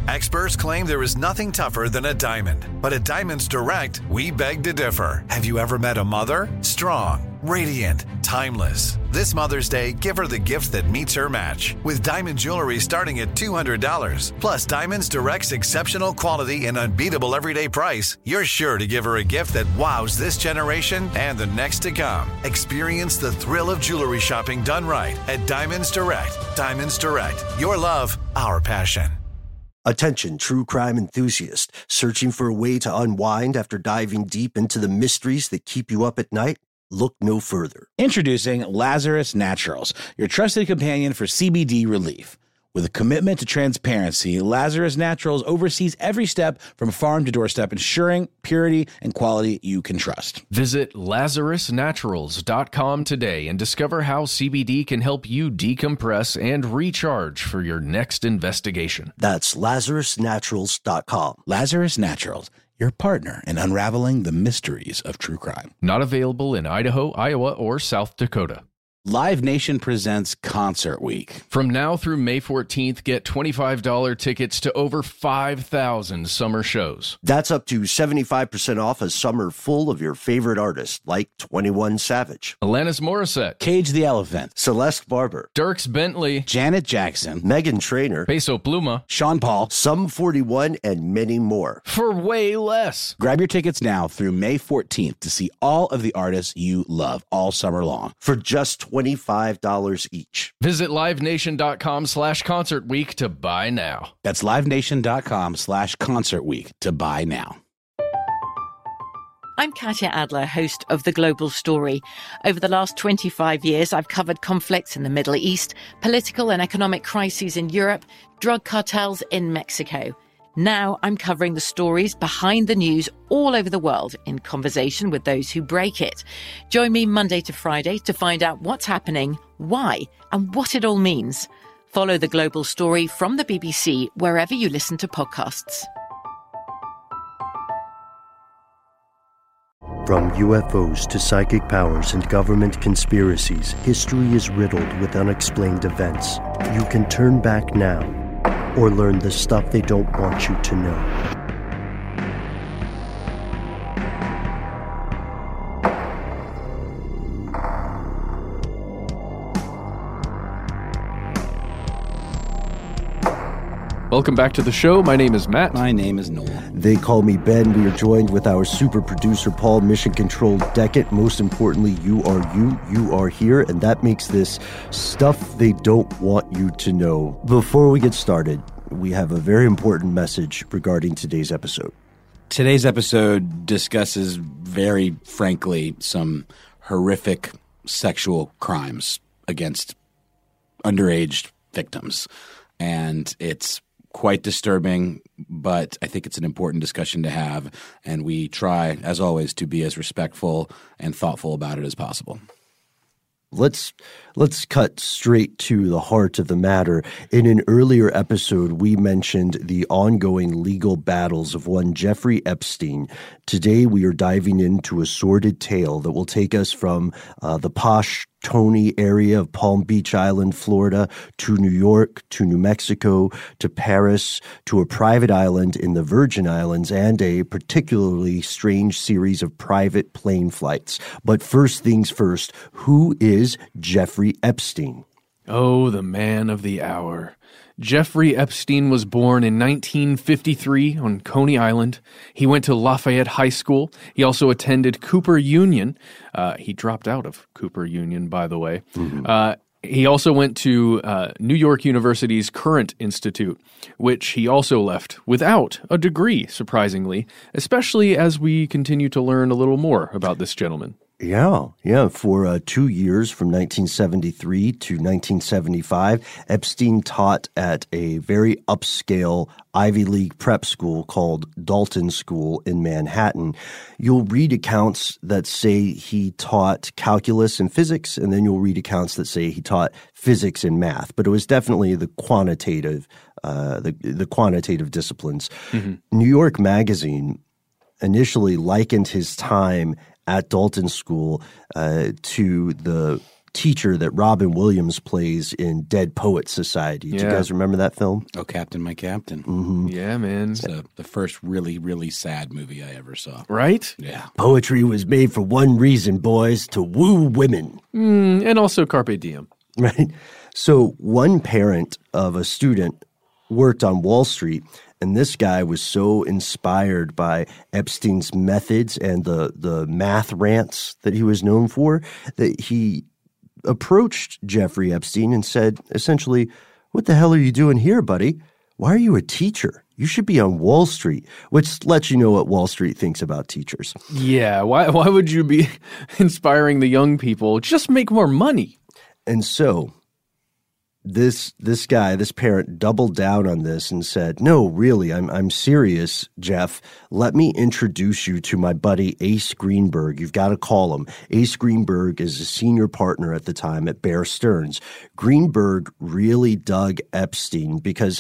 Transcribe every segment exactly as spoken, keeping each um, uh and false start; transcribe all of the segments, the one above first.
Experts claim there is nothing tougher than a diamond. But at Diamonds Direct, we beg to differ. Have you ever met a mother? Strong, radiant, timeless. This Mother's Day, give her the gift that meets her match. With diamond jewelry starting at two hundred dollars. Plus Diamonds Direct's exceptional quality and unbeatable everyday price, you're sure to give her a gift that wows this generation and the next to come. Experience the thrill of jewelry shopping done right at Diamonds Direct. Diamonds Direct. Your love, our passion. Attention, true crime enthusiast. Searching for a way to unwind after diving deep into the mysteries that keep you up at night? Look no further. Introducing Lazarus Naturals, your trusted companion for C B D relief. With a commitment to transparency, Lazarus Naturals oversees every step from farm to doorstep, ensuring purity and quality you can trust. Visit lazarus naturals dot com today and discover how C B D can help you decompress and recharge for your next investigation. That's lazarus naturals dot com. Lazarus Naturals, your partner in unraveling the mysteries of true crime. Not available in Idaho, Iowa, or South Dakota. Live Nation presents Concert Week. From now through May fourteenth, get twenty-five dollars tickets to over five thousand summer shows. That's up to seventy-five percent off a summer full of your favorite artists, like twenty-one Savage, Alanis Morissette, Cage the Elephant, Celeste Barber, Dierks Bentley, Janet Jackson, Meghan Trainor, Peso Pluma, Sean Paul, Sum forty-one, and many more. For way less. Grab your tickets now through May fourteenth to see all of the artists you love all summer long. For just twenty-five dollars each. Visit livenation.com slash concert week to buy now. That's livenation.com slash concert week to buy now. I'm Katya Adler, host of The Global Story. Over the last twenty-five years, I've covered conflicts in the Middle East, political and economic crises in Europe, drug cartels in Mexico. Now I'm covering the stories behind the news all over the world in conversation with those who break it. Join me Monday to Friday to find out what's happening, why, and what it all means. Follow The Global Story from the B B C wherever you listen to podcasts. From U F Os to psychic powers and government conspiracies, history is riddled with unexplained events. You can turn back now or learn the stuff they don't want you to know. Welcome back to the show. My name is Matt. My name is Noel. They call me Ben. We are joined with our super producer, Paul, Mission Control Deckett. Most importantly, you are you. You are here, and that makes this stuff they don't want you to know. Before we get started, we have a very important message regarding today's episode. Today's episode discusses, very frankly, some horrific sexual crimes against underage victims. And it's quite disturbing, but I think it's an important discussion to have. And we try, as always, to be as respectful and thoughtful about it as possible. Let's let's cut straight to the heart of the matter. In an earlier episode, we mentioned the ongoing legal battles of one Jeffrey Epstein. Today, we are diving into a sordid tale that will take us from uh, the posh Tony area of Palm Beach Island, Florida, to New York, to New Mexico, to Paris, to a private island in the Virgin Islands, and a particularly strange series of private plane flights. But first things first, who is Jeffrey Epstein? Oh, the man of the hour. Jeffrey Epstein was born in nineteen fifty-three on Coney Island. He went to Lafayette High School. He also attended Cooper Union. Uh, he dropped out of Cooper Union, by the way. Mm-hmm. Uh, he also went to uh, New York University's Current Institute, which he also left without a degree, surprisingly, especially as we continue to learn a little more about this gentleman. Yeah, yeah. For uh, two years, from nineteen seventy-three to nineteen seventy-five, Epstein taught at a very upscale Ivy League prep school called Dalton School in Manhattan. You'll read accounts that say he taught calculus and physics, and then you'll read accounts that say he taught physics and math. But it was definitely the quantitative, uh, the the quantitative disciplines. Mm-hmm. New York Magazine initially likened his time at Dalton School uh, to the teacher that Robin Williams plays in Dead Poets Society. Do Yeah. you guys remember that film? Oh, Captain, My Captain. Mm-hmm. Yeah, man. It's uh, the first really, really sad movie I ever saw. Right? Yeah. Poetry was made for one reason, boys, to woo women. Mm, and also Carpe Diem. Right? So one parent of a student worked on Wall Street, and this guy was so inspired by Epstein's methods and the, the math rants that he was known for that he approached Jeffrey Epstein and said, essentially, what the hell are you doing here, buddy? Why are you a teacher? You should be on Wall Street, which lets you know what Wall Street thinks about teachers. Yeah, why why would you be inspiring the young people? Just make more money. And so this this guy, this parent, doubled down on this and said, no, really, I'm I'm serious, Jeff. Let me introduce you to my buddy Ace Greenberg. You've got to call him. Ace Greenberg is a senior partner at the time at Bear Stearns. Greenberg really dug Epstein because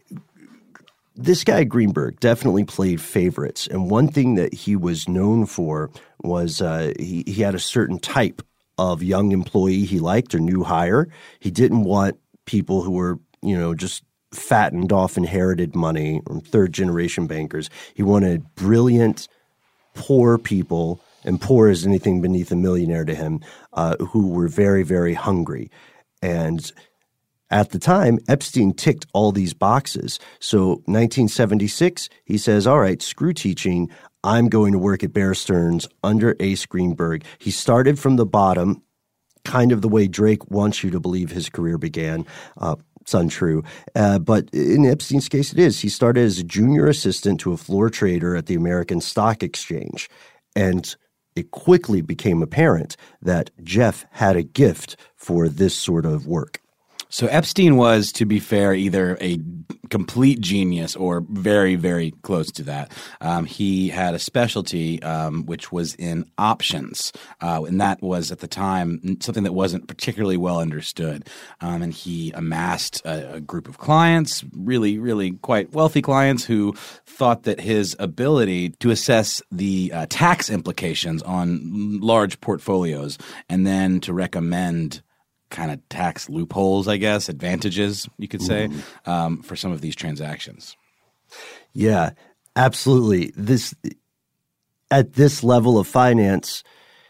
this guy Greenberg definitely played favorites. And one thing that he was known for was uh, he, he had a certain type of young employee he liked or new hire. He didn't want people who were, you know, just fattened off inherited money from third generation bankers. He wanted brilliant, poor people, and poor as anything beneath a millionaire to him, uh, who were very, very hungry. And at the time, Epstein ticked all these boxes. So nineteen seventy-six, he says, all right, screw teaching. I'm going to work at Bear Stearns under Ace Greenberg. He started from the bottom, kind of the way Drake wants you to believe his career began. Uh, it's untrue. Uh, but in Epstein's case, it is. He started as a junior assistant to a floor trader at the American Stock Exchange. And it quickly became apparent that Jeff had a gift for this sort of work. So Epstein was, to be fair, either a complete genius or very, very close to that. Um, he had a specialty um, which was in options, uh, and that was at the time something that wasn't particularly well understood. Um, and he amassed a, a group of clients, really, really quite wealthy clients, who thought that his ability to assess the uh, tax implications on large portfolios and then to recommend kind of tax loopholes, I guess, advantages, you could say, mm. um, for some of these transactions. Yeah, absolutely. This at this level of finance,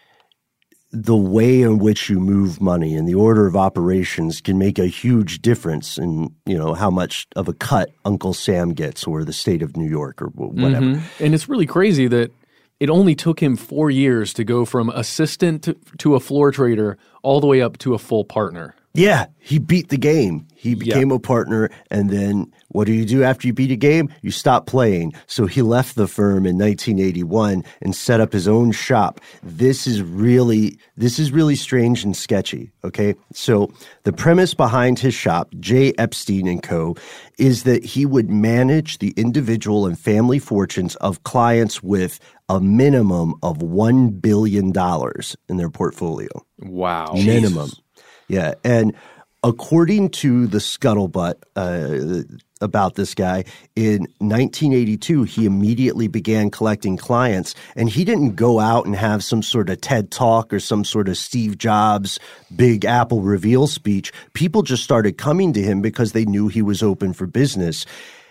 the way in which you move money and the order of operations can make a huge difference in, you know, how much of a cut Uncle Sam gets or the state of New York or whatever. Mm-hmm. And it's really crazy that it only took him four years to go from assistant to, to a floor trader all the way up to a full partner. Yeah, he beat the game. He became yep. a partner, and then what do you do after you beat a game? You stop playing. So he left the firm in nineteen eighty-one and set up his own shop. This is really this is really strange and sketchy, okay? So the premise behind his shop, J. Epstein and Co., is that he would manage the individual and family fortunes of clients with a minimum of one billion dollars in their portfolio. Wow. Minimum. Jesus. Yeah, and according to the scuttlebutt uh, about this guy, in nineteen eighty-two, he immediately began collecting clients, and he didn't go out and have some sort of TED Talk or some sort of Steve Jobs Big Apple reveal speech. People just started coming to him because they knew he was open for business.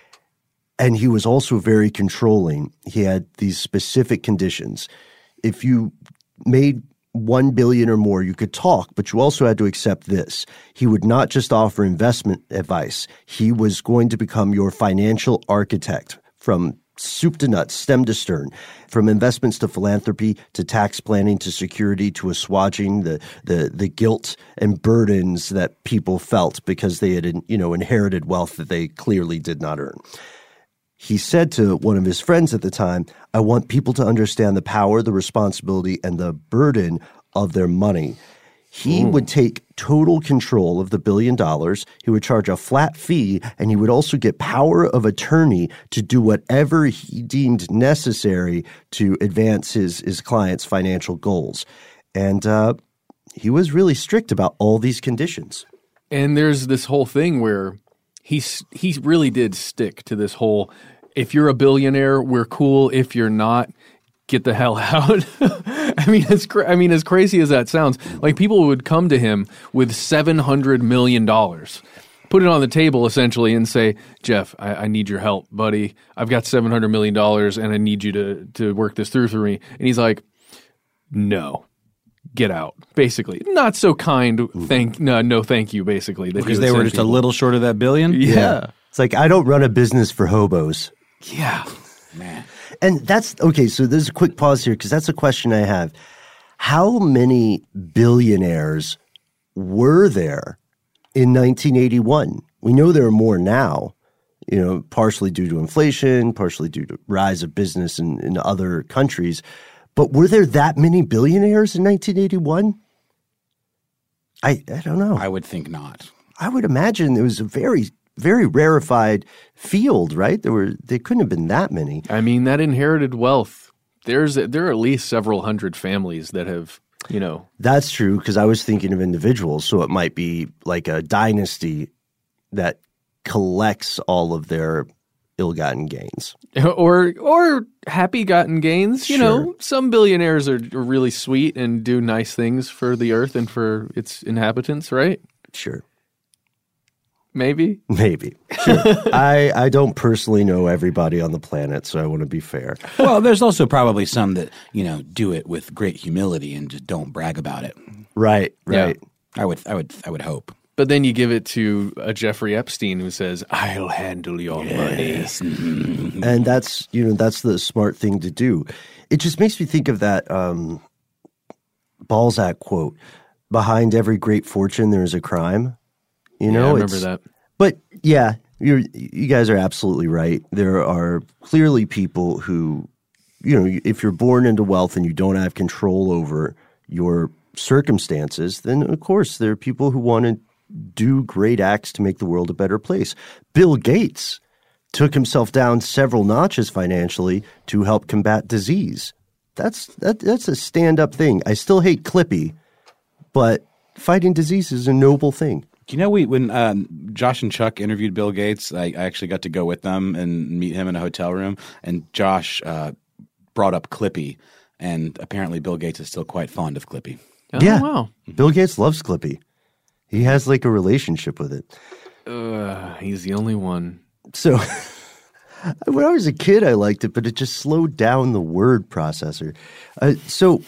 And he was also very controlling. He had these specific conditions. If you made one billion or more, you could talk, but you also had to accept this. He would not just offer investment advice. He was going to become your financial architect from soup to nuts, stem to stern, from investments to philanthropy to tax planning to security to assuaging the the the guilt and burdens that people felt because they had, you know, inherited wealth that they clearly did not earn. He said to one of his friends at the time, I want people to understand the power, the responsibility, and the burden of their money. He mm. would take total control of the billion dollars. He would charge a flat fee, and he would also get power of attorney to do whatever he deemed necessary to advance his, his clients' financial goals. And uh, he was really strict about all these conditions. And there's this whole thing where he's he really did stick to this whole, if you're a billionaire, we're cool. If you're not, get the hell out. I mean, it's cra- I mean, as crazy as that sounds, like people would come to him with seven hundred million dollars, put it on the table essentially, and say, "Jeff, I, I need your help, buddy. I've got seven hundred million dollars, and I need you to to work this through for me." And he's like, "No, get out." Basically, not so kind. Thank no, no, thank you. Basically, that Because he would they were send just a people. little short of that billion? Yeah, It's like, I don't run a business for hobos. yeah. Man. And that's okay. So there's a quick pause here because that's a question I have. How many billionaires were there in nineteen eighty-one? We know there are more now, you know, partially due to inflation, partially due to rise of business in, in other countries. But were there that many billionaires in nineteen eighty-one? I I don't know. I would think not. I would imagine it was a very, very rarefied field, right? There were there couldn't have been that many. I mean, that inherited wealth. There's there are at least several hundred families that have, you know. That's true because I was thinking of individuals, so it might be like a dynasty that collects all of their ill-gotten gains. Or or happy gotten gains. You Sure. know, some billionaires are, are really sweet and do nice things for the earth and for its inhabitants, right? Sure. Maybe. Maybe. Sure. I, I don't personally know everybody on the planet, so I want to be fair. Well, there's also probably some that, you know, do it with great humility and just don't brag about it. Right, right. I would I would I would hope. But then you give it to a Jeffrey Epstein who says, "I'll handle your money." And that's, you know, that's the smart thing to do. It just makes me think of that um, Balzac quote, "Behind every great fortune, there is a crime." You know, Yeah, I remember it's- that. But yeah, you're, you guys are absolutely right. There are clearly people who, you know, if you're born into wealth and you don't have control over your circumstances, then of course there are people who want to do great acts to make the world a better place. Bill Gates took himself down several notches financially to help combat disease. That's that, that's a stand-up thing. I still hate Clippy, but fighting disease is a noble thing. Do you know we when um, Josh and Chuck interviewed Bill Gates, I, I actually got to go with them and meet him in a hotel room. And Josh uh, brought up Clippy, and apparently Bill Gates is still quite fond of Clippy. Oh, Yeah. wow. Bill Gates loves Clippy. He has like a relationship with it. Uh, he's the only one. So when I was a kid, I liked it, but it just slowed down the word processor. Uh, so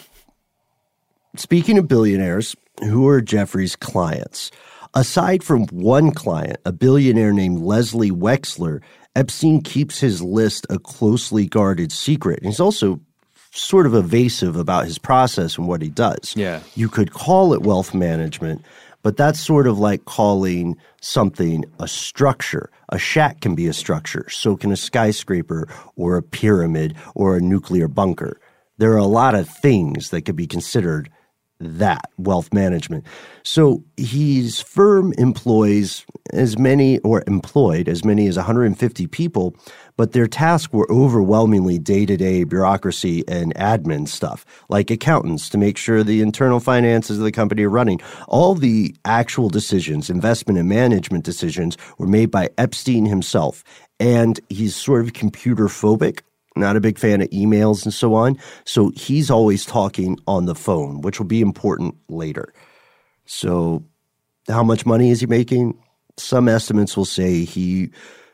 speaking of billionaires, who are Jeffrey's clients? Aside from one client, a billionaire named Leslie Wexler, Epstein keeps his list a closely guarded secret. And he's also sort of evasive about his process and what he does. Yeah. You could call it wealth management, but that's sort of like calling something a structure. A shack can be a structure. So can a skyscraper or a pyramid or a nuclear bunker. There are a lot of things that could be considered that, wealth management. So his firm employs as many or employed as many as one hundred fifty people, but their tasks were overwhelmingly day-to-day bureaucracy and admin stuff, like accountants to make sure the internal finances of the company are running. All the actual decisions, investment and management decisions, were made by Epstein himself, and he's sort of computer phobic. Not a big fan of emails and so on. So he's always talking on the phone, which will be important later. So how much money is he making? Some estimates will say he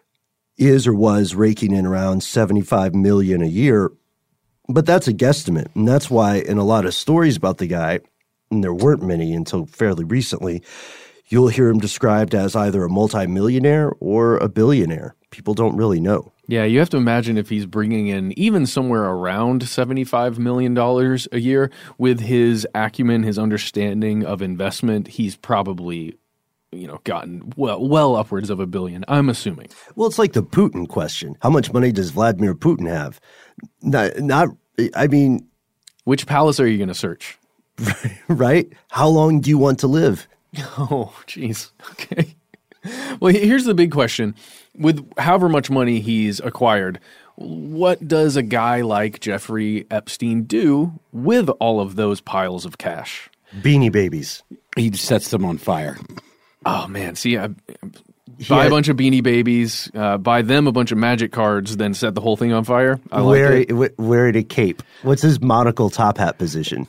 is or was raking in around seventy-five million dollars a year. But that's a guesstimate. And that's why in a lot of stories about the guy, and there weren't many until fairly recently, you'll hear him described as either a multimillionaire or a billionaire. People don't really know. Yeah, you have to imagine if he's bringing in even somewhere around seventy-five million dollars a year with his acumen, his understanding of investment, he's probably, you know, gotten well, well upwards of a billion, I'm assuming. Well, it's like the Putin question. How much money does Vladimir Putin have? Not, not I mean, Which palace are you going to search? right? How long do you want to live? Oh, jeez. Okay. Well, here's the big question. With however much money he's acquired, what does a guy like Jeffrey Epstein do with all of those piles of cash? Beanie Babies. He sets them on fire. Oh, man. See, I, buy had- a bunch of Beanie Babies, uh, buy them a bunch of magic cards, then set the whole thing on fire. I like wear, it. we- wear a cape. What's his monocle top hat position?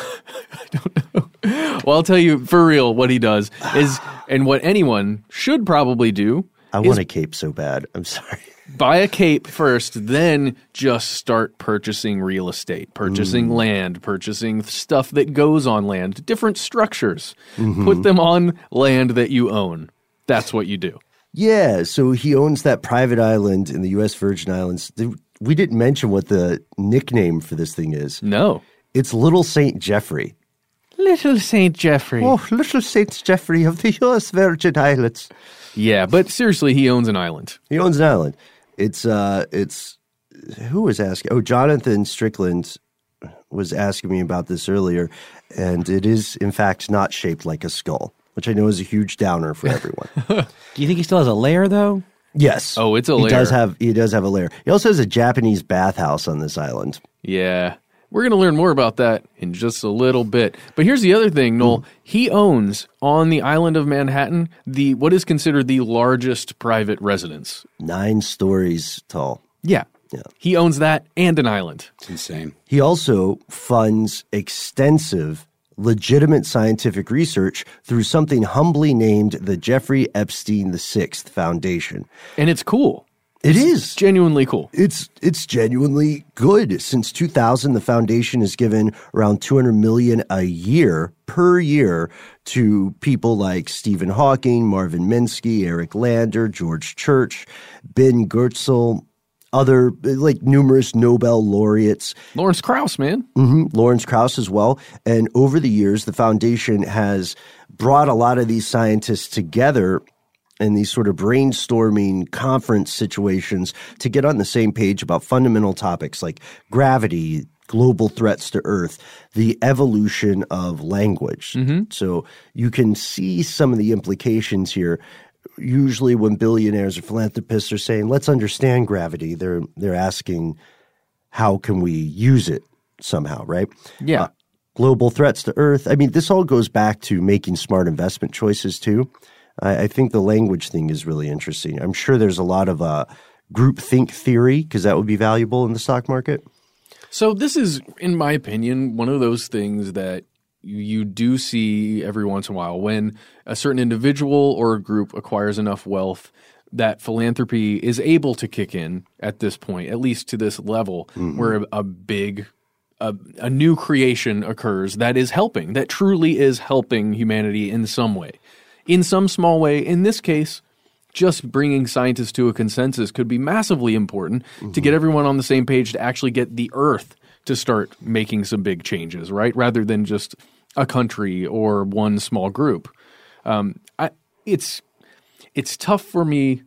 Well, I'll tell you for real what he does is, and what anyone should probably do I is want a cape so bad. I'm sorry. buy a cape first, then just start purchasing real estate, purchasing Mm. land, purchasing stuff that goes on land, different structures. Mm-hmm. Put them on land that you own. That's what you do. Yeah, so he owns that private island in the U S Virgin Islands. We didn't mention what the nickname for this thing is. No. It's Little Saint Jeffrey. Little Saint Jeffrey. Oh, Little Saint Jeffrey of the U S Virgin Islands. Yeah, but seriously, he owns an island. He owns an island. It's uh, it's who was asking? Oh, Jonathan Strickland was asking me about this earlier, and it is in fact not shaped like a skull, which I know is a huge downer for everyone. Do you think he still has a lair, though? Yes. Oh, it's a he lair. does have he does have a lair. He also has a Japanese bathhouse on this island. Yeah. We're going to learn more about that in just a little bit. But here's the other thing, Noel. He owns on the island of Manhattan the what is considered the largest private residence. Nine stories tall. Yeah. Yeah. He owns that and an island. It's insane. He also funds extensive, legitimate scientific research through something humbly named the Jeffrey Epstein the Sixth Foundation. And it's cool. It is. Genuinely cool. It's it's genuinely good. Since two thousand, the foundation has given around two hundred million dollars a year per year to people like Stephen Hawking, Marvin Minsky, Eric Lander, George Church, Ben Goertzel, other like numerous Nobel laureates. Lawrence Krauss, man. hmm Lawrence Krauss as well. And over the years, the foundation has brought a lot of these scientists together in these sort of brainstorming conference situations to get on the same page about fundamental topics like gravity, global threats to Earth, the evolution of language. Mm-hmm. So you can see some of the implications here. Usually when billionaires or philanthropists are saying, let's understand gravity, they're they're asking, how can we use it somehow, right? Yeah. Uh, global threats to Earth. I mean, this all goes back to making smart investment choices too. I, I think the language thing is really interesting. I'm sure there's a lot of uh, group think theory because that would be valuable in the stock market. So this is, in my opinion, one of those things that you do see every once in a while when a certain individual or a group acquires enough wealth that philanthropy is able to kick in at this point, at least to this level, mm-hmm. where a, a big, a, a new creation occurs that is helping, that truly is helping humanity in some way. In some small way, in this case, just bringing scientists to a consensus could be massively important mm-hmm. to get everyone on the same page to actually get the Earth to start making some big changes, right? Rather than just a country or one small group. Um, I, it's it's tough for me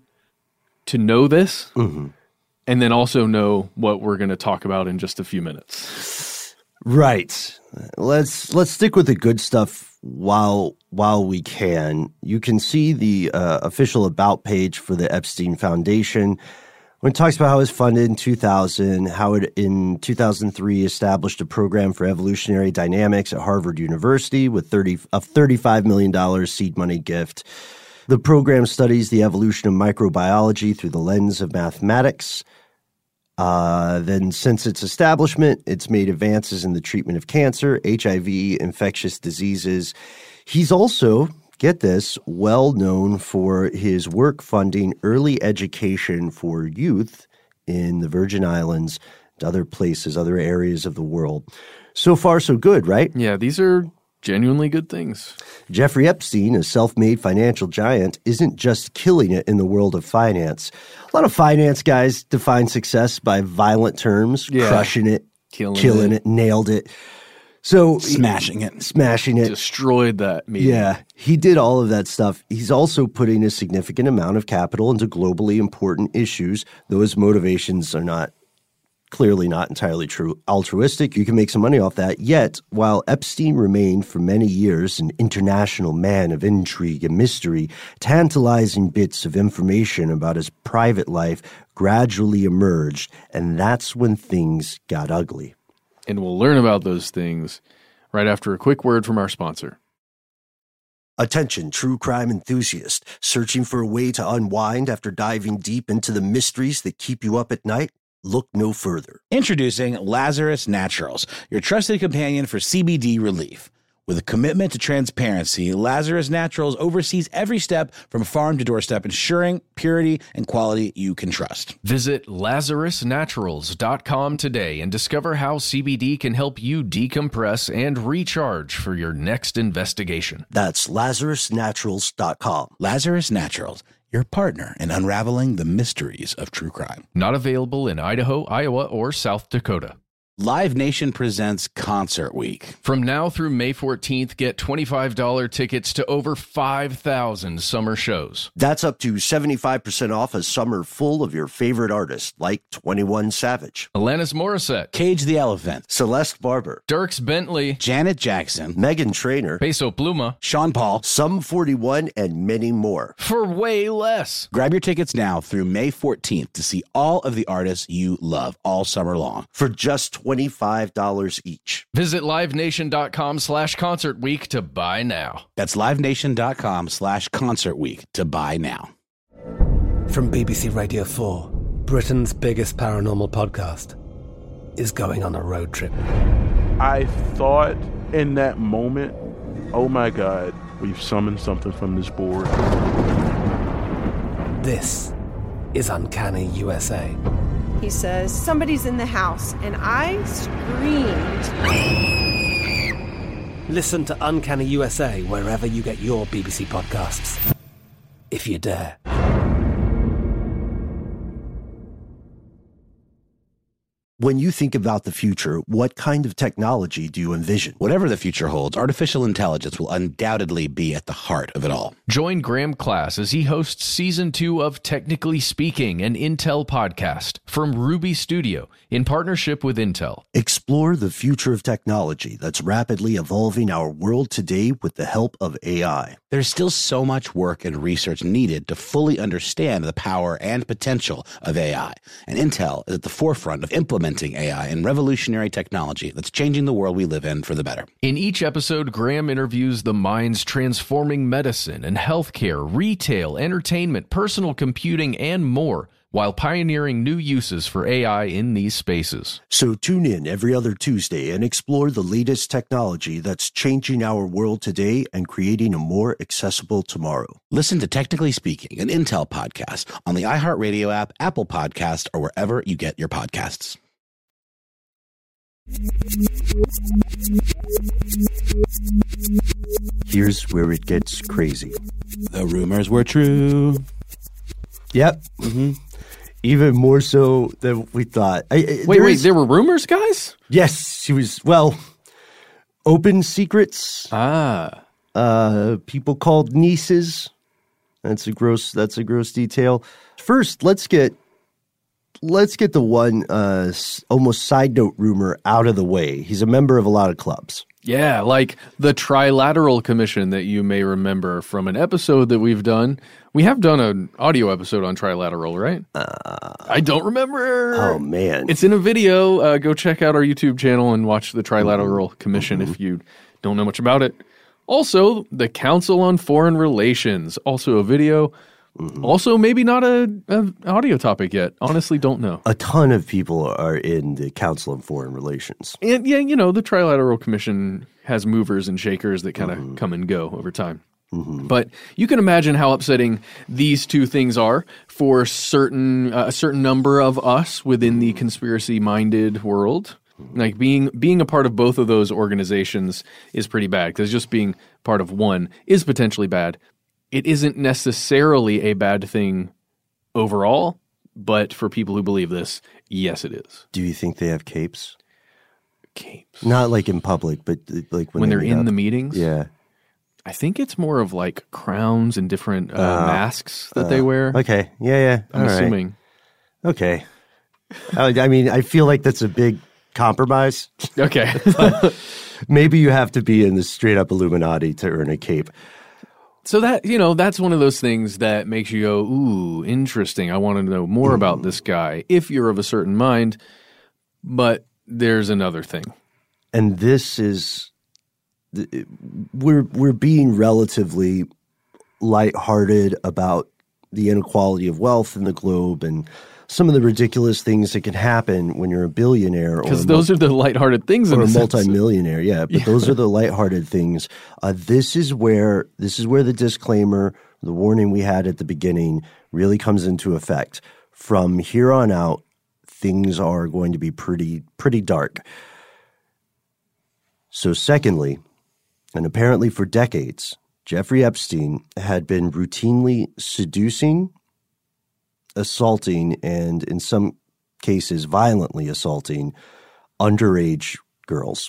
to know this mm-hmm. and then also know what we're going to talk about in just a few minutes. Right. Let's let's stick with the good stuff while while we can. You can see the uh, official about page for the Epstein Foundation. When it talks about how it was funded in two thousand, how it in two thousand three established a program for evolutionary dynamics at Harvard University with thirty a thirty-five million dollars seed money gift. The program studies the evolution of microbiology through the lens of mathematics. Uh, then since its establishment, it's made advances in the treatment of cancer, H I V, infectious diseases. He's also, get this, well known for his work funding early education for youth in the Virgin Islands and other places, other areas of the world. So far, so good, right? Yeah, these are genuinely good things. Jeffrey Epstein, a self-made financial giant, isn't just killing it in the world of finance. A lot of finance guys define success by violent terms, yeah. crushing it, killing, killing it. it, nailed it. So smashing it. Smashing it. Destroyed that meeting. Yeah, he did all of that stuff. He's also putting a significant amount of capital into globally important issues. Those motivations are not clearly not entirely true altruistic. You can make some money off that. Yet, while Epstein remained for many years an international man of intrigue and mystery, tantalizing bits of information about his private life gradually emerged, and that's when things got ugly. And we'll learn about those things right after a quick word from our sponsor. Attention, true crime enthusiast, searching for a way to unwind after diving deep into the mysteries that keep you up at night? Look no further. Introducing Lazarus Naturals, your trusted companion for C B D relief. With a commitment to transparency, Lazarus Naturals oversees every step from farm to doorstep, ensuring purity and quality you can trust. Visit lazarus naturals dot com today and discover how C B D can help you decompress and recharge for your next investigation. That's lazarus naturals dot com. Lazarus Naturals, your partner in unraveling the mysteries of true crime. Not available in Idaho, Iowa, or South Dakota. Live Nation presents Concert Week. From now through May fourteenth, get twenty-five dollars tickets to over five thousand summer shows. That's up to seventy-five percent off a summer full of your favorite artists like twenty-one Savage, Alanis Morissette, Cage the Elephant, Celeste Barber, Dierks Bentley, Janet Jackson, Meghan Trainor, Peso Pluma, Sean Paul, Sum forty-one, and many more. for way less. Grab your tickets now through May fourteenth to see all of the artists you love all summer long. For just twenty-five dollars each. Visit livenation.com slash concert week to buy now. That's livenation.com slash concert week to buy now. From B B C Radio four, Britain's biggest paranormal podcast is going on a road trip. I thought in that moment, oh my God, we've summoned something from this board. This is Uncanny U S A. He says, somebody's in the house, and I screamed. Listen to Uncanny U S A wherever you get your B B C podcasts, if you dare. When you think about the future, what kind of technology do you envision? Whatever the future holds, artificial intelligence will undoubtedly be at the heart of it all. Join Graham Class as he hosts season two of Technically Speaking, an Intel podcast from Ruby Studio in partnership with Intel. Explore the future of technology that's rapidly evolving our world today with the help of A I. There's still so much work and research needed to fully understand the power and potential of A I, and Intel is at the forefront of implementing A I and revolutionary technology that's changing the world we live in for the better. In each episode, Graham interviews the minds transforming medicine and healthcare, retail, entertainment, personal computing, and more, while pioneering new uses for A I in these spaces. So tune in every other Tuesday and explore the latest technology that's changing our world today and creating a more accessible tomorrow. Listen to Technically Speaking, an Intel podcast on the iHeartRadio app, Apple Podcast, or wherever you get your podcasts. Here's where it gets crazy. The rumors were true. Yep. Mm-hmm. Even more so than we thought. I, I, Wait, there wait, is- there were rumors, guys? Yes, she was, well, open secrets. Ah. Uh, people called nieces. That's a gross, that's a gross detail. First, let's get Let's get the one uh, s- almost side note rumor out of the way. He's a member of a lot of clubs. Yeah, like the Trilateral Commission that you may remember from an episode that we've done. We have done an audio episode on Trilateral, right? Uh, I don't remember. Oh, man. It's in a video. Uh, go check out our YouTube channel and watch the Trilateral Commission if you don't know much about it. Also, the Council on Foreign Relations, also a video. Mm-hmm. Also, maybe not a, a audio topic yet. Honestly, don't know. A ton of people are in the Council on Foreign Relations. And yeah, you know, the Trilateral Commission has movers and shakers that kind of mm-hmm. come and go over time. Mm-hmm. But you can imagine how upsetting these two things are for certain uh, a certain number of us within the conspiracy-minded world. Like being being a part of both of those organizations is pretty bad, because just being part of one is potentially bad. It isn't necessarily a bad thing overall, but for people who believe this, yes, it is. Do you think they have capes? Capes? Not like in public, but like when, when they they're in up. the meetings? Yeah. I think it's more of like crowns and different uh, uh, masks that uh, they wear. Okay. Yeah, yeah. I'm All assuming. Right. Okay. I, I mean, I feel like that's a big compromise. Okay. Maybe you have to be in the straight up Illuminati to earn a cape. So that, you know, that's one of those things that makes you go, ooh, interesting. I want to know more mm. about this guy if you're of a certain mind. But there's another thing. And this is we're we're being relatively lighthearted about the inequality of wealth in the globe and some of the ridiculous things that can happen when you're a billionaire. Because those mul- are the lighthearted things in or a multimillionaire. Yeah, but yeah. Those are the lighthearted things. Uh, this is where this is where the disclaimer, the warning we had at the beginning, really comes into effect. From here on out, things are going to be pretty pretty dark. So, secondly, and apparently for decades, Jeffrey Epstein had been routinely seducing, assaulting, and in some cases violently assaulting underage girls.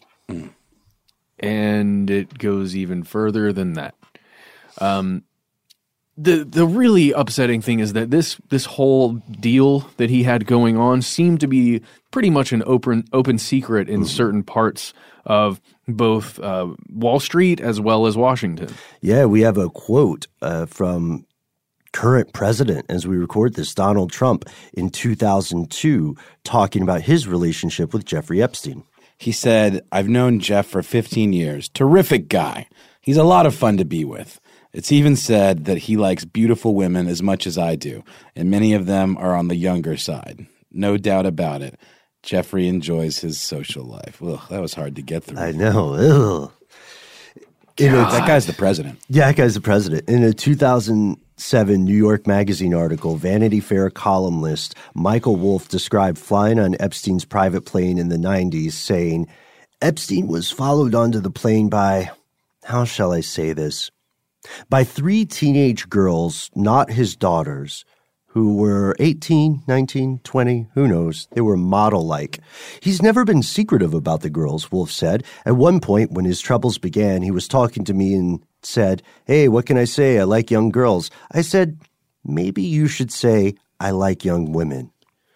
And it goes even further than that. Um, the the really upsetting thing is that this this whole deal that he had going on seemed to be pretty much an open open secret in mm. certain parts of both uh, Wall Street as well as Washington. Yeah, we have a quote uh, from current president, as we record this, Donald Trump, in two thousand two, talking about his relationship with Jeffrey Epstein. He said, "I've known Jeff for fifteen years. Terrific guy. He's a lot of fun to be with. It's even said that he likes beautiful women as much as I do, and many of them are on the younger side. No doubt about it. Jeffrey enjoys his social life." Ugh, that was hard to get through. I know. Ugh. A, that guy's the president. Yeah, that guy's the president. In a two thousand seven New York Magazine article, Vanity Fair columnist Michael Wolff described flying on Epstein's private plane in the nineties, saying, "Epstein was followed onto the plane by, how shall I say this, by three teenage girls, not his daughters, who were eighteen, nineteen, twenty, who knows? They were model-like. He's never been secretive about the girls," Wolff said. "At one point, when his troubles began, he was talking to me and said, 'Hey, what can I say? I like young girls.' I said, 'Maybe you should say, I like young women.'"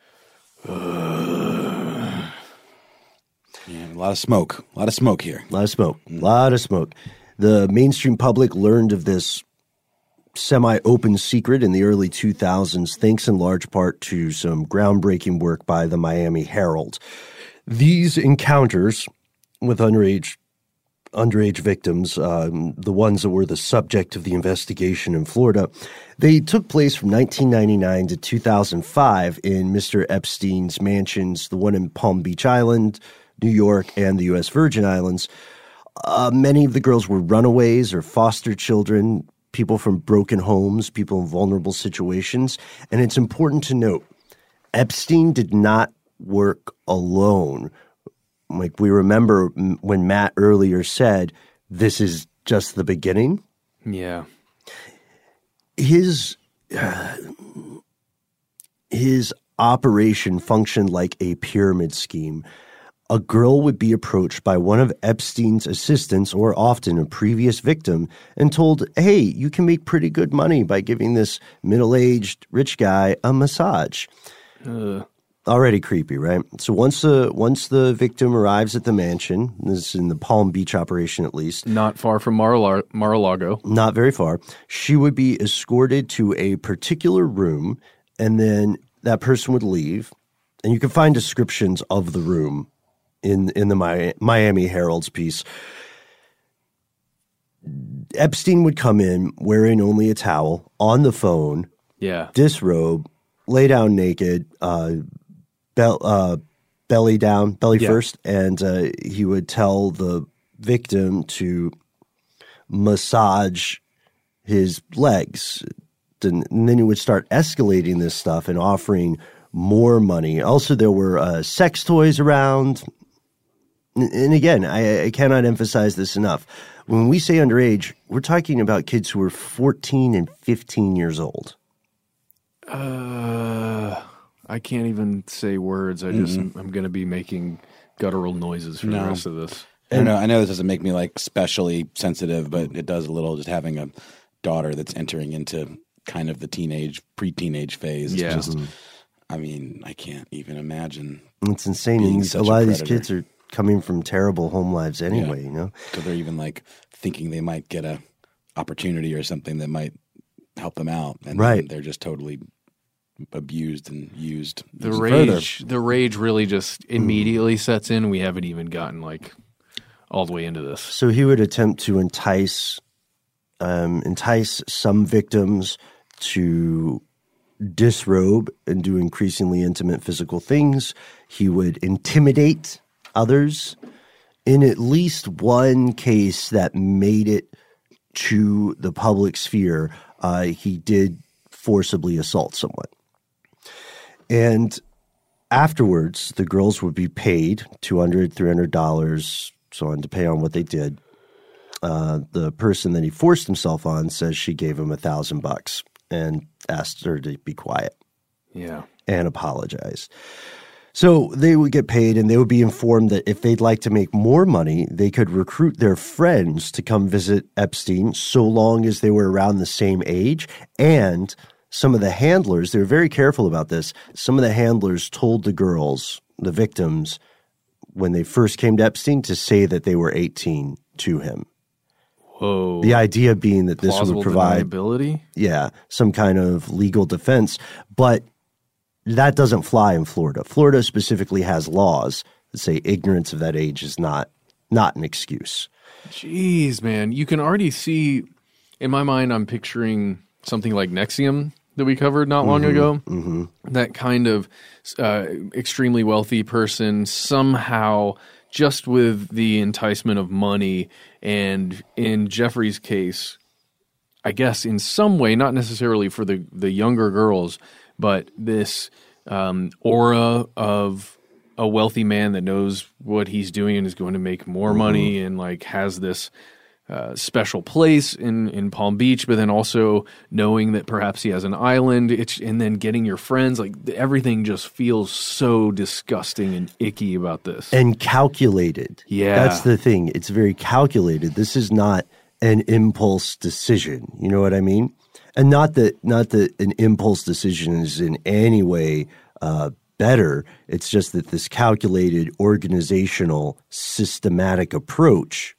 Uh, yeah, a lot of smoke. A lot of smoke here. A lot of smoke. A lot of smoke. The mainstream public learned of this semi-open secret in the early two thousands, thanks in large part to some groundbreaking work by the Miami Herald. These encounters with underage underage victims, um, the ones that were the subject of the investigation in Florida, they took place from nineteen ninety-nine to two thousand five in Mister Epstein's mansions, the one in Palm Beach Island, New York, and the U S Virgin Islands. Uh, many of the girls were runaways or foster children, people from broken homes, people in vulnerable situations. And it's important to note, Epstein did not work alone. Like we remember when Matt earlier said, this is just the beginning. Yeah. His, uh, his operation functioned like a pyramid scheme. A girl would be approached by one of Epstein's assistants, or often a previous victim, and told, "Hey, you can make pretty good money by giving this middle-aged rich guy a massage." Uh. Already creepy, right? So once the once the victim arrives at the mansion, this is in the Palm Beach operation at least. Not far from Mar-a-Lago. Mar-a-Lago. Not very far. She would be escorted to a particular room, and then that person would leave. And you can find descriptions of the room in in the Miami Herald's piece. Epstein would come in wearing only a towel, on the phone, yeah, disrobe, lay down naked, uh, bel- uh, belly down, belly yeah. first, and uh, he would tell the victim to massage his legs. And then he would start escalating this stuff and offering more money. Also, there were uh, sex toys around. And again, I, I cannot emphasize this enough. When we say underage, we're talking about kids who are fourteen and fifteen years old. Uh, I can't even say words. I just, mm-hmm. I'm going to be making guttural noises for no. the rest of this. I don't know. I know this doesn't make me like especially sensitive, but it does a little just having a daughter that's entering into kind of the teenage, pre-teenage phase. It's yeah. just, I mean, I can't even imagine. It's insane. And a lot of these kids are coming from terrible home lives anyway, yeah. you know? So they're even like thinking they might get a opportunity or something that might help them out. And right. they're just totally abused and used. The rage, further. the rage really just immediately mm. sets in. We haven't even gotten like all the way into this. So he would attempt to entice um, entice some victims to disrobe and do increasingly intimate physical things. He would intimidate others. In at least one case that made it to the public sphere, uh, he did forcibly assault someone. And afterwards, the girls would be paid two hundred dollars, three hundred dollars, so on, depending on what they did. Uh, the person that he forced himself on says she gave him a thousand bucks and asked her to be quiet. Yeah. And apologize. So they would get paid, and they would be informed that if they'd like to make more money, they could recruit their friends to come visit Epstein so long as they were around the same age. And some of the handlers, they were very careful about this. Some of the handlers told the girls, the victims, when they first came to Epstein to say that they were eighteen to him. Whoa. The idea being that this Plausible would provide deniability? Yeah, some kind of legal defense. But that doesn't fly in Florida. Florida specifically has laws that say ignorance of that age is not not an excuse. Jeez, man. You can already see, in my mind, I'm picturing something like N X I V M that we covered not long mm-hmm, ago. Mm-hmm. That kind of uh, extremely wealthy person somehow, just with the enticement of money, and in Jeffrey's case, I guess in some way, not necessarily for the, the younger girls, but this um, aura of a wealthy man that knows what he's doing and is going to make more mm-hmm. money, and like has this uh, special place in, in Palm Beach, but then also knowing that perhaps he has an island, it's, and then getting your friends, like everything just feels so disgusting and icky about this. And calculated. Yeah. That's the thing. It's very calculated. This is not an impulse decision. You know what I mean? And not that not that an impulse decision is in any way uh, better. It's just that this calculated, organizational, systematic approach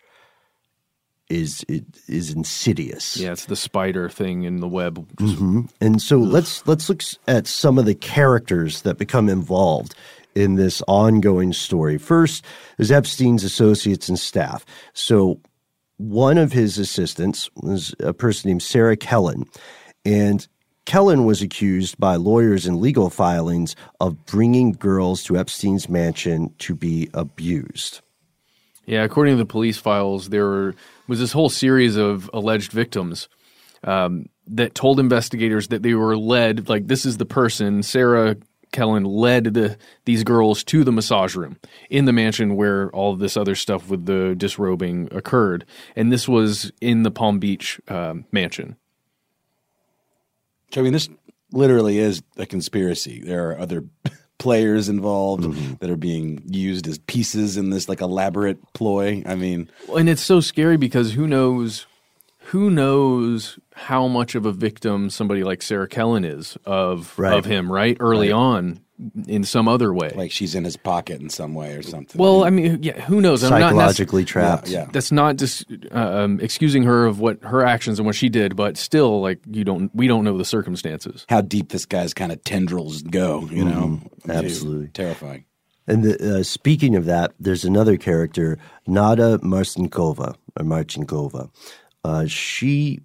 is it is insidious. Yeah, it's the spider thing in the web. Mm-hmm. And so Ugh. let's let's look at some of the characters that become involved in this ongoing story. First is Epstein's associates and staff. So one of his assistants was a person named Sarah Kellen, and Kellen was accused by lawyers in legal filings of bringing girls to Epstein's mansion to be abused. Yeah, according to the police files, there were, was this whole series of alleged victims um, that told investigators that they were led, like this is the person, Sarah Kellen led the these girls to the massage room in the mansion where all of this other stuff with the disrobing occurred. And this was in the Palm Beach um, mansion. I mean, this literally is a conspiracy. There are other players involved mm-hmm. that are being used as pieces in this like elaborate ploy. I mean, and it's so scary because who knows, who knows how much of a victim somebody like Sarah Kellen is of right. of him, right? Early right. on in some other way. Like she's in his pocket in some way or something. Well, I mean, yeah, who knows? Psychologically I'm not trapped. Yeah, yeah. That's not just um, excusing her of what her actions and what she did, but still, like, you don't, we don't know the circumstances. How deep this guy's kind of tendrils go, you mm, know? Absolutely. Dude, terrifying. And the, uh, speaking of that, there's another character, Nada Marcinkova, or Marcinkova. Uh, she,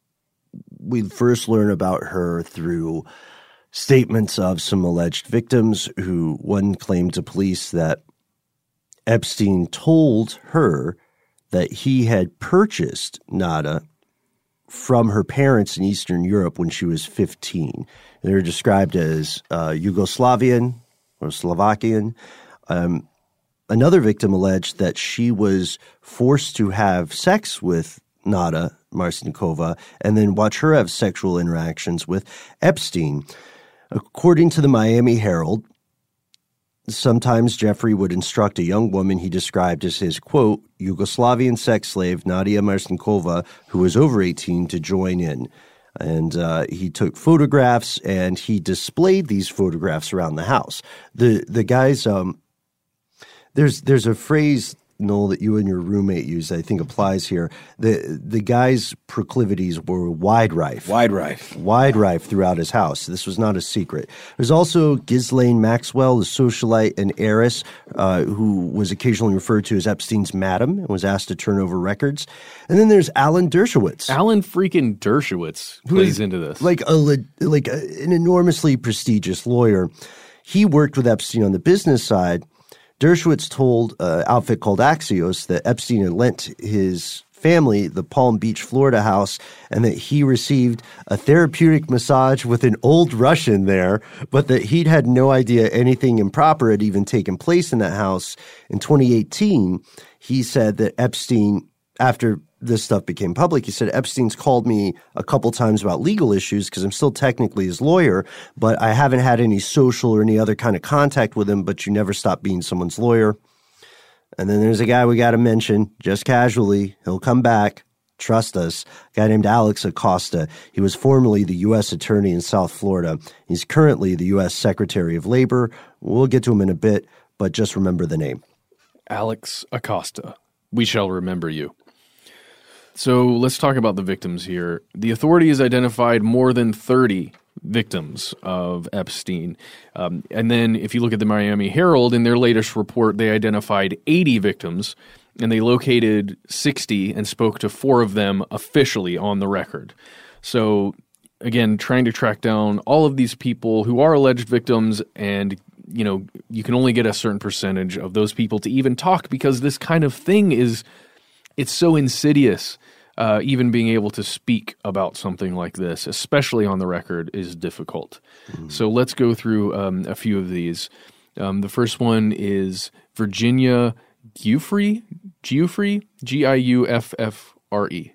we first learn about her through statements of some alleged victims who one claimed to police that Epstein told her that he had purchased Nada from her parents in Eastern Europe when she was fifteen. They're described as uh, Yugoslavian or Slovakian. Um, another victim alleged that she was forced to have sex with Nada Marcinkova and then watch her have sexual interactions with Epstein. According to the Miami Herald, sometimes Jeffrey would instruct a young woman he described as his, quote, Yugoslavian sex slave, Nadia Marcinkova, who was over eighteen, to join in. And uh, he took photographs and he displayed these photographs around the house. The the guys, um, there's there's a phrase Noel, that you and your roommate used, I think applies here. The the guy's proclivities were wide rife. Wide rife. Wide rife throughout his house. This was not a secret. There's also Ghislaine Maxwell, the socialite and heiress, uh, who was occasionally referred to as Epstein's madam and was asked to turn over records. And then there's Alan Dershowitz. Alan freaking Dershowitz plays into this. Like a like a, an enormously prestigious lawyer. He worked with Epstein on the business side. Dershowitz told an outfit called Axios that Epstein had lent his family the Palm Beach, Florida house, and that he received a therapeutic massage with an old Russian there, but that he'd had no idea anything improper had even taken place in that house. In twenty eighteen, he said that Epstein, after this stuff became public, he said, Epstein's called me a couple times about legal issues because I'm still technically his lawyer, but I haven't had any social or any other kind of contact with him, but you never stop being someone's lawyer. And then there's a guy we got to mention, just casually. He'll come back. Trust us. A guy named Alex Acosta. He was formerly the U S attorney in South Florida. He's currently the U S Secretary of Labor. We'll get to him in a bit, but just remember the name. Alex Acosta. We shall remember you. So let's talk about the victims here. The authorities identified more than thirty victims of Epstein. Um, and then if you look at the Miami Herald, in their latest report, they identified eighty victims, and they located sixty and spoke to four of them officially on the record. So again, trying to track down all of these people who are alleged victims, and you know, you can only get a certain percentage of those people to even talk, because this kind of thing is, it's so insidious. Uh, even being able to speak about something like this, especially on the record, is difficult. Mm. So let's go through um, a few of these. Um, the first one is Virginia Giuffre, Giuffre, G I U F F R E.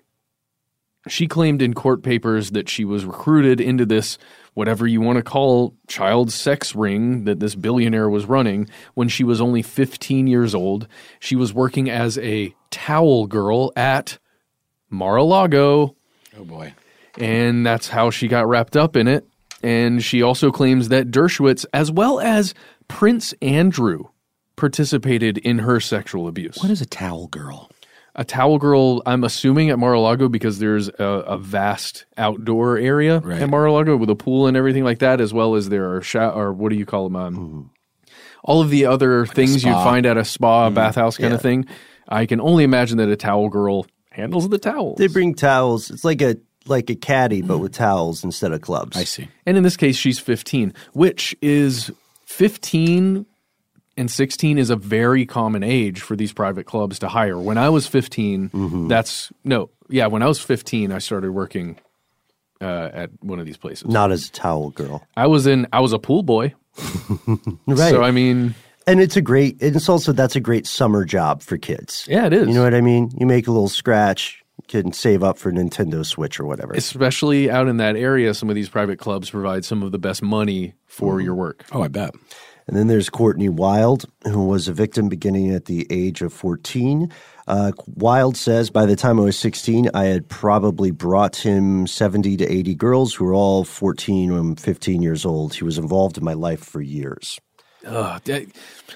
She claimed in court papers that she was recruited into this, whatever you want to call, child sex ring that this billionaire was running when she was only fifteen years old. She was working as a towel girl at Mar-a-Lago. Oh, boy. And that's how she got wrapped up in it. And she also claims that Dershowitz, as well as Prince Andrew, participated in her sexual abuse. What is a towel girl? A towel girl, I'm assuming at Mar-a-Lago, because there's a, a vast outdoor area right. at Mar-a-Lago with a pool and everything like that, as well as there are, sh- or what do you call them? Um, mm-hmm. All of the other like things you'd find at a spa, mm-hmm. bathhouse kind yeah. of thing. I can only imagine that a towel girl handles the towels. They bring towels. It's like a like a caddy, but with towels instead of clubs. I see. And in this case, she's fifteen, which is fifteen and sixteen is a very common age for these private clubs to hire. When I was fifteen, mm-hmm. that's no, yeah. When I was fifteen, I started working uh, at one of these places. Not as a towel girl. I was in. I was a pool boy. Right. So I mean. And it's a great, it's also, that's a great summer job for kids. Yeah, it is. You know what I mean? You make a little scratch, can save up for Nintendo Switch or whatever. Especially out in that area, some of these private clubs provide some of the best money for mm. your work. Oh, I bet. And then there's Courtney Wild, who was a victim beginning at the age of fourteen. Uh, Wild says, by the time I was sixteen, I had probably brought him seventy to eighty girls who were all fourteen and fifteen years old. He was involved in my life for years. Ugh. That,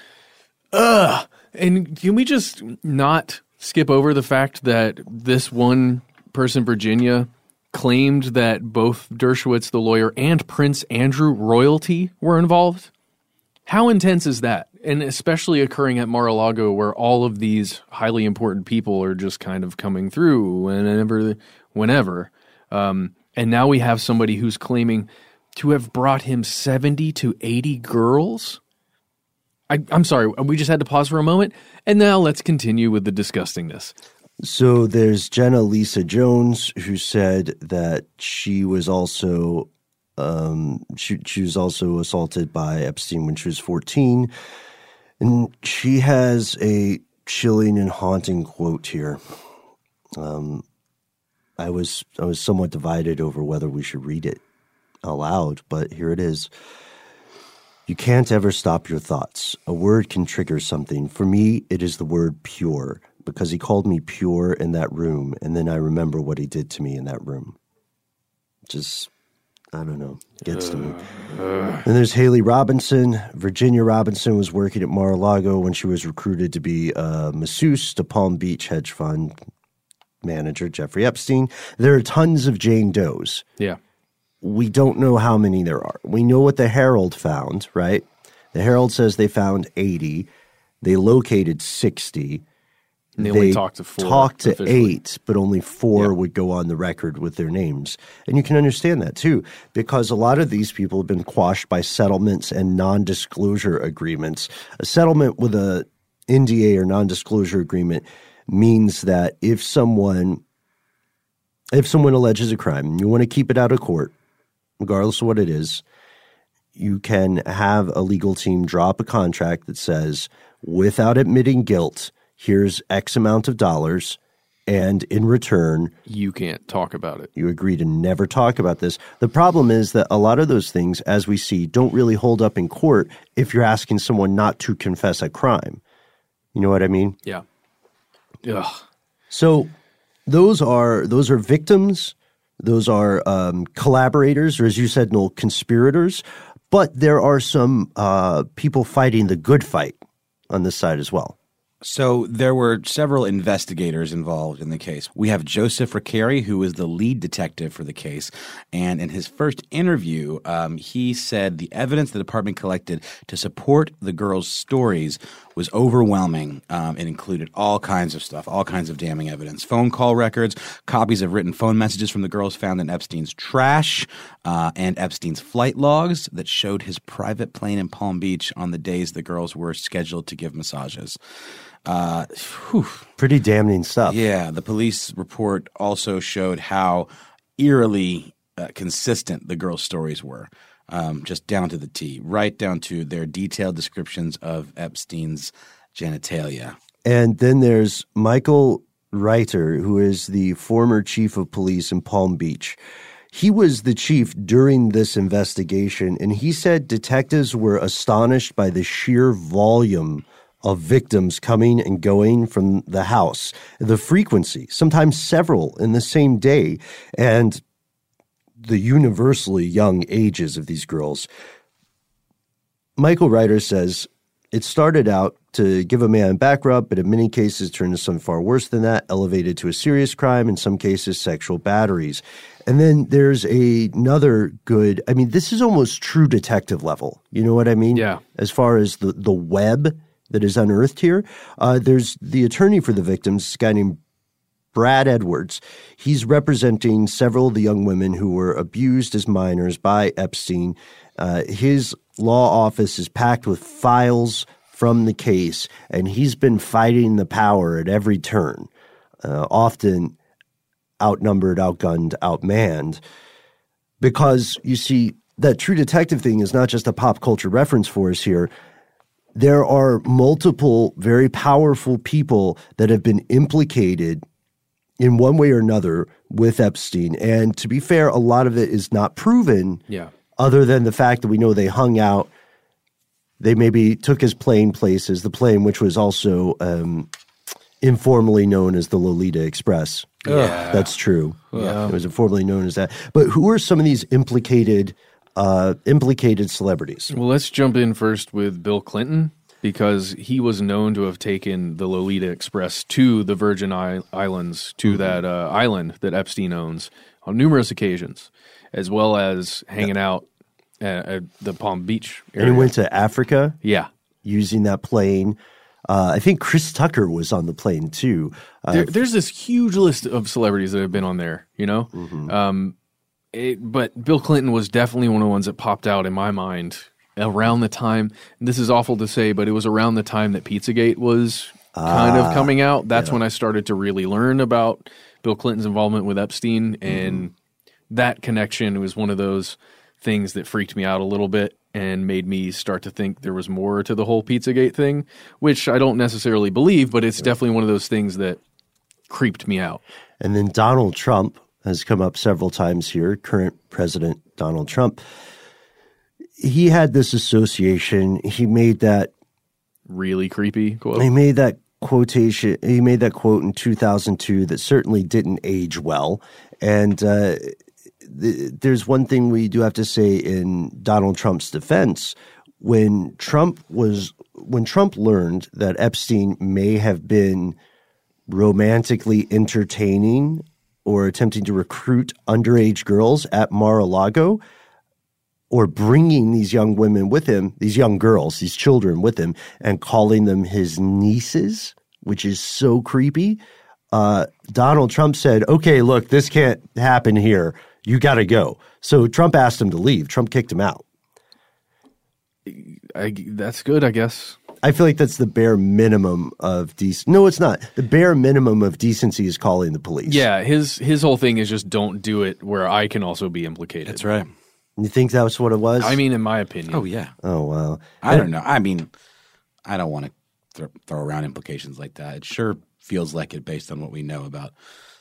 ugh. And can we just not skip over the fact that this one person, Virginia, claimed that both Dershowitz, the lawyer, and Prince Andrew royalty were involved? How intense is that? And especially occurring at Mar-a-Lago, where all of these highly important people are just kind of coming through whenever, whenever. Um, and now we have somebody who's claiming to have brought him seventy to eighty girls? I, I'm sorry, we just had to pause for a moment, and now let's continue with the disgustingness. So there's Jenna Lisa Jones, who said that she was also um, she, she was also assaulted by Epstein when she was fourteen, and she has a chilling and haunting quote here. Um, I was I was somewhat divided over whether we should read it aloud, but here it is. You can't ever stop your thoughts. A word can trigger something. For me, it is the word pure, because he called me pure in that room, and then I remember what he did to me in that room. Just, I don't know. Gets to me. And there's Haley Robinson. Virginia Robinson was working at Mar-a-Lago when she was recruited to be a masseuse to Palm Beach hedge fund manager Jeffrey Epstein. There are tons of Jane Does. Yeah. We don't know how many there are. We know what the Herald found, right? The Herald says they found eighty. They located sixty. And they, they only talked to four. Talked to officially. eight, but only four yeah. would go on the record with their names. And you can understand that too, because a lot of these people have been quashed by settlements and non-disclosure agreements. A settlement with a N D A or non-disclosure agreement means that if someone if someone alleges a crime and you want to keep it out of court, regardless of what it is, you can have a legal team drop a contract that says, without admitting guilt, here's X amount of dollars, and in return, you can't talk about it. You agree to never talk about this. The problem is that a lot of those things, as we see, don't really hold up in court if you're asking someone not to confess a crime. You know what I mean? Yeah. Ugh. So those are those are victims. Those are um, collaborators, or as you said, Noel, conspirators. But there are some uh, people fighting the good fight on this side as well. So there were several investigators involved in the case. We have Joseph Recarey, who is the lead detective for the case. And in his first interview, um, he said the evidence the department collected to support the girls' stories was overwhelming. Um, it included all kinds of stuff, all kinds of damning evidence. Phone call records, copies of written phone messages from the girls found in Epstein's trash, uh, and Epstein's flight logs that showed his private plane in Palm Beach on the days the girls were scheduled to give massages. Uh, whew. Pretty damning stuff. Yeah. The police report also showed how eerily uh, consistent the girls' stories were, um, just down to the T, right down to their detailed descriptions of Epstein's genitalia. And then there's Michael Reiter, who is the former chief of police in Palm Beach. He was the chief during this investigation, and he said detectives were astonished by the sheer volume of victims coming and going from the house, the frequency, sometimes several in the same day, and the universally young ages of these girls. Michael Reiter says, it started out to give a man a back rub, but in many cases turned to something far worse than that, elevated to a serious crime, in some cases sexual batteries. And then there's a, another good, I mean, this is almost true detective level. You know what I mean? Yeah. As far as the, the web that is unearthed here. Uh, there's the attorney for the victims, a guy named Brad Edwards. He's representing several of the young women who were abused as minors by Epstein. Uh, his law office is packed with files from the case, and he's been fighting the power at every turn, uh, often outnumbered, outgunned, outmanned. Because, you see, that true detective thing is not just a pop culture reference for us here. There are multiple very powerful people that have been implicated in one way or another with Epstein. And to be fair, a lot of it is not proven, yeah. other than the fact that we know they hung out. They maybe took his plane places, the plane which was also um, informally known as the Lolita Express. Yeah. That's true. Yeah. It was informally known as that. But who are some of these implicated Uh, implicated celebrities? Well, let's jump in first with Bill Clinton, because he was known to have taken the Lolita Express to the Virgin I- Islands, to mm-hmm. that uh, island that Epstein owns on numerous occasions, as well as hanging yeah. out at, at the Palm Beach area. And he went to Africa? Yeah. Using that plane. Uh, I think Chris Tucker was on the plane too. Uh, there, there's this huge list of celebrities that have been on there, you know? Mm-hmm. Um, It, but Bill Clinton was definitely one of the ones that popped out in my mind around the time. This is awful to say, but it was around the time that Pizzagate was kind ah, of coming out. That's yeah. when I started to really learn about Bill Clinton's involvement with Epstein, and mm-hmm. that connection was one of those things that freaked me out a little bit and made me start to think there was more to the whole Pizzagate thing, which I don't necessarily believe, but it's yeah. definitely one of those things that creeped me out. And then Donald Trump has come up several times here, current President Donald Trump. He had this association. He made that really creepy quote. He made that quotation. He made that quote in two thousand two that certainly didn't age well. And uh, th- there's one thing we do have to say in Donald Trump's defense. When Trump was when Trump learned that Epstein may have been romantically entertaining or attempting to recruit underage girls at Mar-a-Lago, or bringing these young women with him, these young girls, these children with him, and calling them his nieces, which is so creepy, uh, Donald Trump said, okay, look, this can't happen here. You got to go. So Trump asked him to leave. Trump kicked him out. I, that's good, I guess. I feel like that's the bare minimum of decency. No, it's not. The bare minimum of decency is calling the police. Yeah, his his whole thing is just don't do it where I can also be implicated. That's right. You think that was what it was? I mean, in my opinion. Oh, yeah. Oh, wow. I don't know. I mean, I don't want to th- throw around implications like that. It sure feels like it based on what we know about.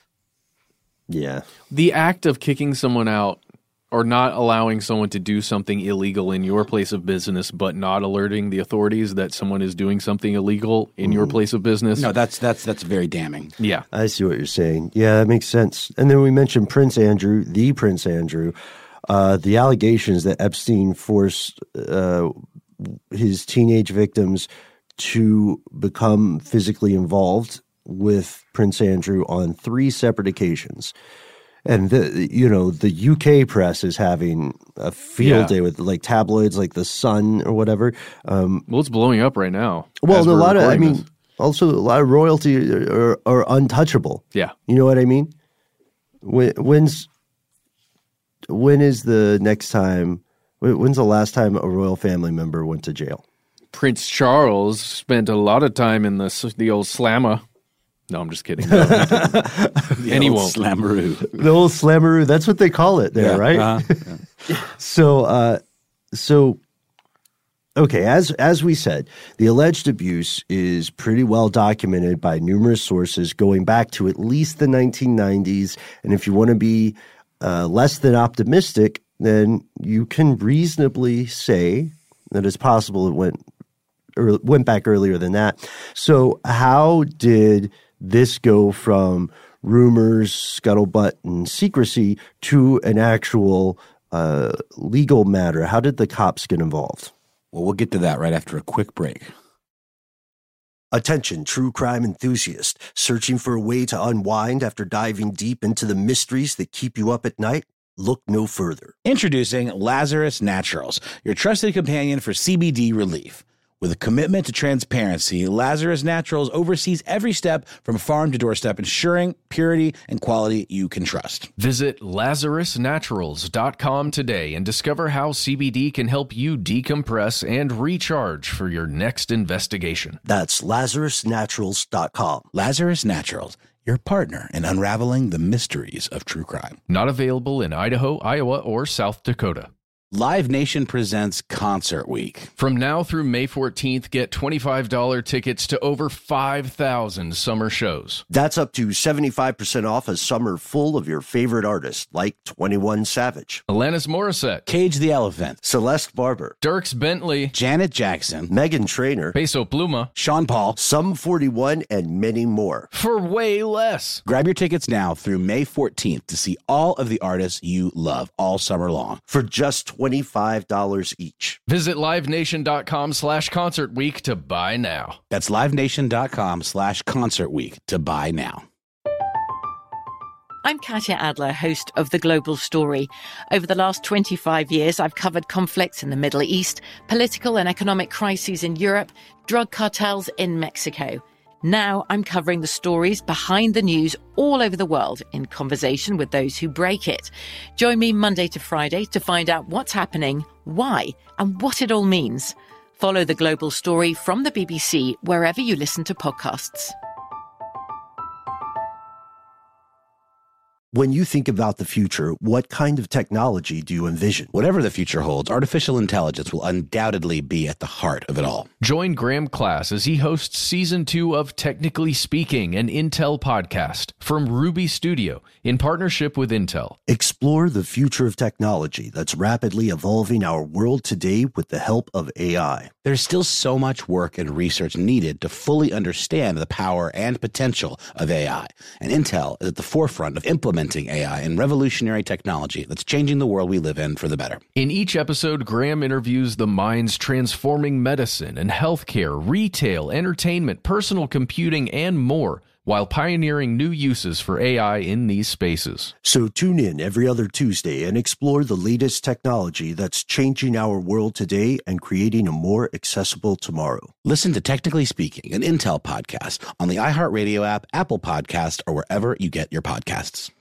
Yeah. The act of kicking someone out or not allowing someone to do something illegal in your place of business, but not alerting the authorities that someone is doing something illegal in mm. your place of business. No, that's that's that's very damning. Yeah. I see what you're saying. Yeah, that makes sense. And then we mentioned Prince Andrew, the Prince Andrew, uh, the allegations that Epstein forced uh, his teenage victims to become physically involved with Prince Andrew on three separate occasions. And, the, you know, the U K press is having a field yeah. day with, like, tabloids like The Sun or whatever. Um, well, it's blowing up right now. Well, a lot of, I mean, this. also a lot of royalty are, are untouchable. Yeah. You know what I mean? When, when's, when is the next time, when's the last time a royal family member went to jail? Prince Charles spent a lot of time in the the old slammer. No, I'm just kidding. No, I'm kidding. And he won't. Slammeroo. The old slammeroo. That's what they call it there, yeah, right? Uh-huh. Yeah. so, uh, so, okay, as as we said, the alleged abuse is pretty well documented by numerous sources going back to at least the nineteen nineties. And if you want to be uh, less than optimistic, then you can reasonably say that it's possible it went or went back earlier than that. So, how did this go from rumors, scuttlebutt, and secrecy to an actual uh, legal matter? How did the cops get involved? Well, we'll get to that right after a quick break. Attention, true crime enthusiast. Searching for a way to unwind after diving deep into the mysteries that keep you up at night? Look no further. Introducing Lazarus Naturals, your trusted companion for C B D relief. With a commitment to transparency, Lazarus Naturals oversees every step from farm to doorstep, ensuring purity and quality you can trust. Visit lazarus naturals dot com today and discover how C B D can help you decompress and recharge for your next investigation. That's lazarus naturals dot com. Lazarus Naturals, your partner in unraveling the mysteries of true crime. Not available in Idaho, Iowa, or South Dakota. Live Nation presents Concert Week. From now through May fourteenth, get twenty-five dollars tickets to over five thousand summer shows. That's up to seventy-five percent off a summer full of your favorite artists like twenty-one Savage, Alanis Morissette, Cage the Elephant, Celeste Barber, Dierks Bentley, Janet Jackson, Meghan Trainor, Peso Pluma, Sean Paul, Sum forty-one, and many more. For way less. Grab your tickets now through May fourteenth to see all of the artists you love all summer long. For just twenty-five dollars each. Visit livenation.com slash concert week to buy now. That's livenation.com slash concert week to buy now. I'm Katya Adler, host of The Global Story. Over the last twenty-five years, I've covered conflicts in the Middle East, political and economic crises in Europe, drug cartels in Mexico. Now I'm covering the stories behind the news all over the world in conversation with those who break it. Join me Monday to Friday to find out what's happening, why, and what it all means. Follow The Global Story from the B B C wherever you listen to podcasts. When you think about the future, what kind of technology do you envision? Whatever the future holds, artificial intelligence will undoubtedly be at the heart of it all. Join Graham Class as he hosts season two of Technically Speaking, an Intel podcast from Ruby Studio in partnership with Intel. Explore the future of technology that's rapidly evolving our world today with the help of A I. There's still so much work and research needed to fully understand the power and potential of A I, and Intel is at the forefront of implementing implementing A I and revolutionary technology that's changing the world we live in for the better. In each episode, Graham interviews the minds transforming medicine and healthcare, retail, entertainment, personal computing, and more, while pioneering new uses for A I in these spaces. So tune in every other Tuesday and explore the latest technology that's changing our world today and creating a more accessible tomorrow. Listen to Technically Speaking, an Intel podcast on the iHeartRadio app, Apple Podcast, or wherever you get your podcasts.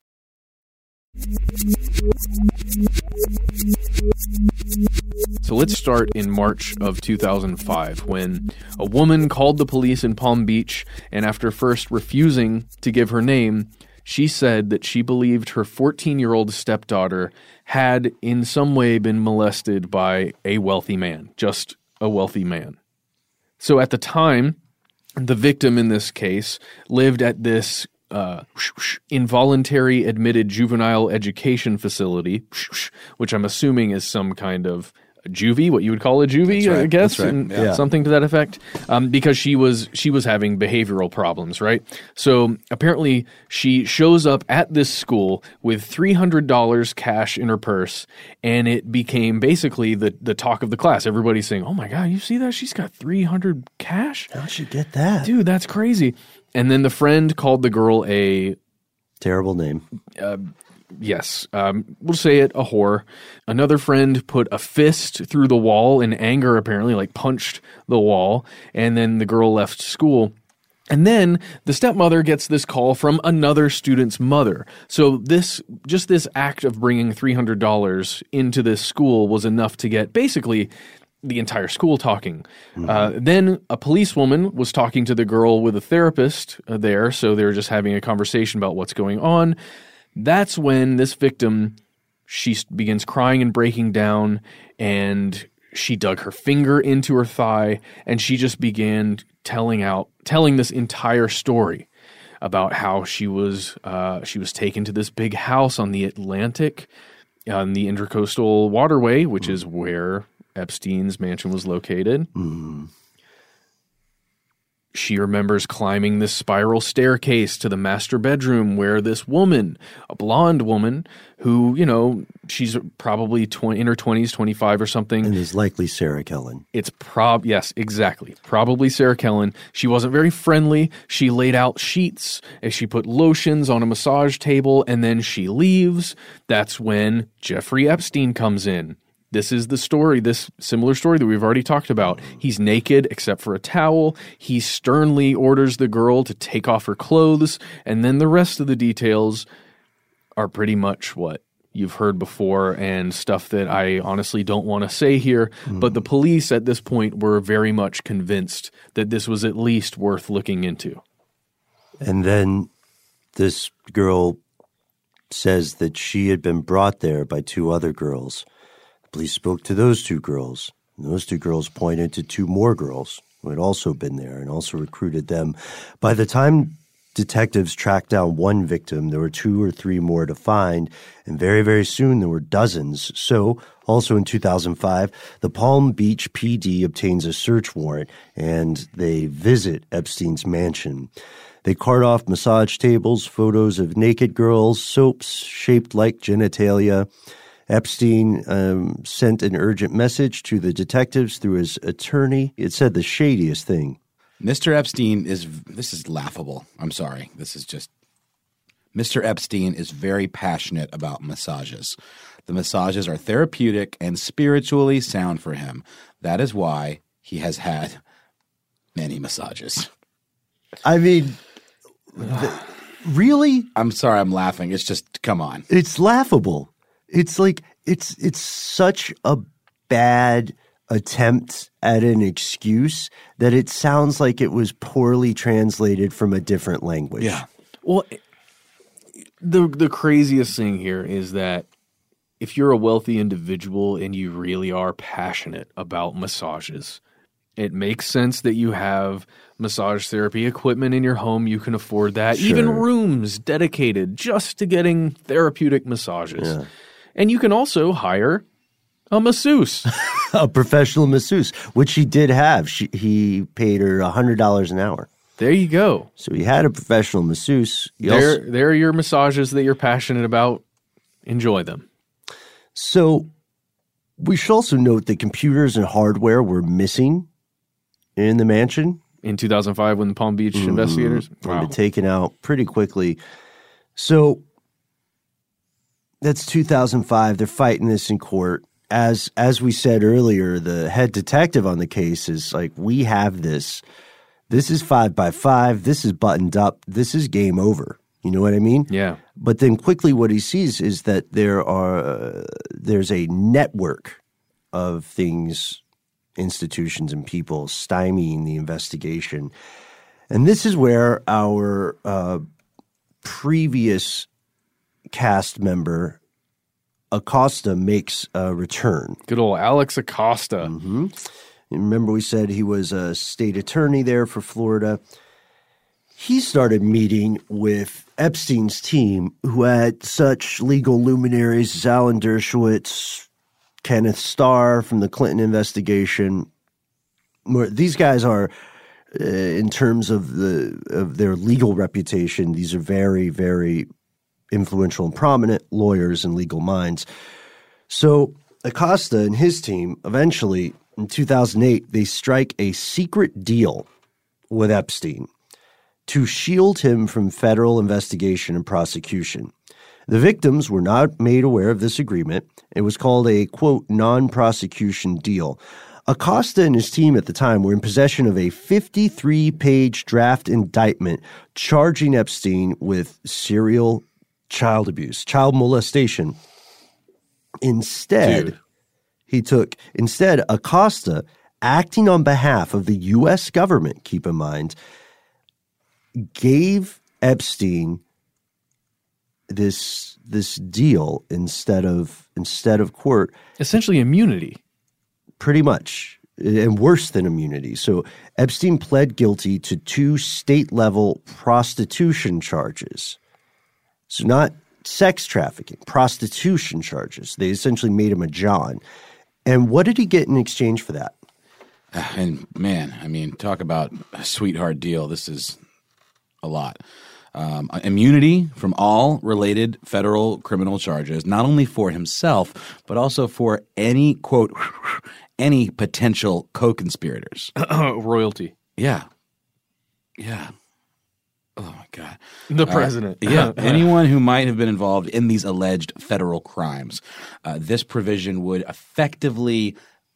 So let's start in March of two thousand five, when a woman called the police in Palm Beach, and after first refusing to give her name, she said that she believed her fourteen-year-old stepdaughter had in some way been molested by a wealthy man, just a wealthy man. So at the time, the victim in this case lived at this Uh, involuntary admitted juvenile education facility, which I'm assuming is some kind of juvie, what you would call a juvie, right. I guess, That's right. and Yeah. something to that effect, um, because she was she was having behavioral problems, right? So apparently she shows up at this school with three hundred dollars cash in her purse, and it became basically the, the talk of the class. Everybody's saying, oh my God, you see that? She's got three hundred cash? How'd she get that? Dude, that's crazy. And then the friend called the girl a... Terrible name. Uh, yes, um, we'll say it, a whore. Another friend put a fist through the wall in anger, apparently, like punched the wall. And then the girl left school. And then the stepmother gets this call from another student's mother. So this, just this act of bringing three hundred dollars into this school was enough to get basically the entire school talking. Mm-hmm. Uh, then a policewoman was talking to the girl with a therapist uh, there, so they were just having a conversation about what's going on. That's when this victim, she begins crying and breaking down, and she dug her finger into her thigh, and she just began telling out, telling this entire story about how she was uh, she was taken to this big house on the Atlantic, on the Intercoastal Waterway, which mm-hmm. is where Epstein's mansion was located. Mm. She remembers climbing this spiral staircase to the master bedroom where this woman, a blonde woman who, you know, she's probably twenty, in her twenties, twenty-five or something. And is likely Sarah Kellen. It's prob, yes, exactly. Probably Sarah Kellen. She wasn't very friendly. She laid out sheets and she put lotions on a massage table, and then she leaves. That's when Jeffrey Epstein comes in. This is the story, this similar story that we've already talked about. He's naked except for a towel. He sternly orders the girl to take off her clothes, and then the rest of the details are pretty much what you've heard before and stuff that I honestly don't want to say here. Mm. But the police at this point were very much convinced that this was at least worth looking into. And then this girl says that she had been brought there by two other girls. Police spoke to those two girls, and those two girls pointed to two more girls who had also been there and also recruited them. By the time detectives tracked down one victim, there were two or three more to find, and very, very soon there were dozens. So, also in two thousand five, the Palm Beach P D obtains a search warrant, and they visit Epstein's mansion. They cart off massage tables, photos of naked girls, soaps shaped like genitalia. Epstein um, sent an urgent message to the detectives through his attorney. It said the shadiest thing. Mister Epstein is, this is laughable. I'm sorry. This is just, Mister Epstein is very passionate about massages. The massages are therapeutic and spiritually sound for him. That is why he has had many massages. I mean, the, really? I'm sorry, I'm laughing. It's just, come on. It's laughable. It's like, it's it's such a bad attempt at an excuse that it sounds like it was poorly translated from a different language. Yeah. Well, the the craziest thing here is that if you're a wealthy individual and you really are passionate about massages, it makes sense that you have massage therapy equipment in your home. You can afford that. Sure. Even rooms dedicated just to getting therapeutic massages. Yeah. And you can also hire a masseuse. A professional masseuse, which he did have. She, he paid her one hundred dollars an hour. There you go. So he had a professional masseuse. He There, also, there are your massages that you're passionate about. Enjoy them. so we should also note that computers and hardware were missing in the mansion. In two thousand five, when the Palm Beach mm-hmm. investigators wow. were taken out pretty quickly. So that's two thousand five. They're fighting this in court. As as we said earlier, the head detective on the case is like, we have this. This is five by five. This is buttoned up. This is game over. You know what I mean? Yeah. But then quickly what he sees is that there are uh, there's a network of things, institutions and people stymieing the investigation. And this is where our uh, previous cast member, Acosta, makes a return. Good old Alex Acosta. Mm-hmm. Remember we said he was a state attorney there for Florida. He started meeting with Epstein's team, who had such legal luminaries as Alan Dershowitz, Kenneth Starr from the Clinton investigation. These guys are, uh, in terms of the of their legal reputation, these are very, very influential and prominent lawyers and legal minds. So Acosta and his team, eventually, in two thousand eight, they strike a secret deal with Epstein to shield him from federal investigation and prosecution. The victims were not made aware of this agreement. It was called a, quote, non-prosecution deal. Acosta and his team at the time were in possession of a fifty-three page draft indictment charging Epstein with serial child abuse, child molestation. Instead, Dude. he took, instead, Acosta, acting on behalf of the U S government, keep in mind, gave Epstein this this deal instead of instead of court. Essentially immunity. Pretty much, and worse than immunity. So Epstein pled guilty to two state-level prostitution charges. So not sex trafficking, prostitution charges. They essentially made him a John. And what did he get in exchange for that? Uh, and man, I mean, talk about a sweetheart deal. This is a lot. Um, immunity from all related federal criminal charges, not only for himself, but also for any, quote, any potential co-conspirators. Royalty. Yeah. Yeah. Oh, my God. The president. Uh, yeah. Anyone who might have been involved in these alleged federal crimes. Uh, this provision would effectively,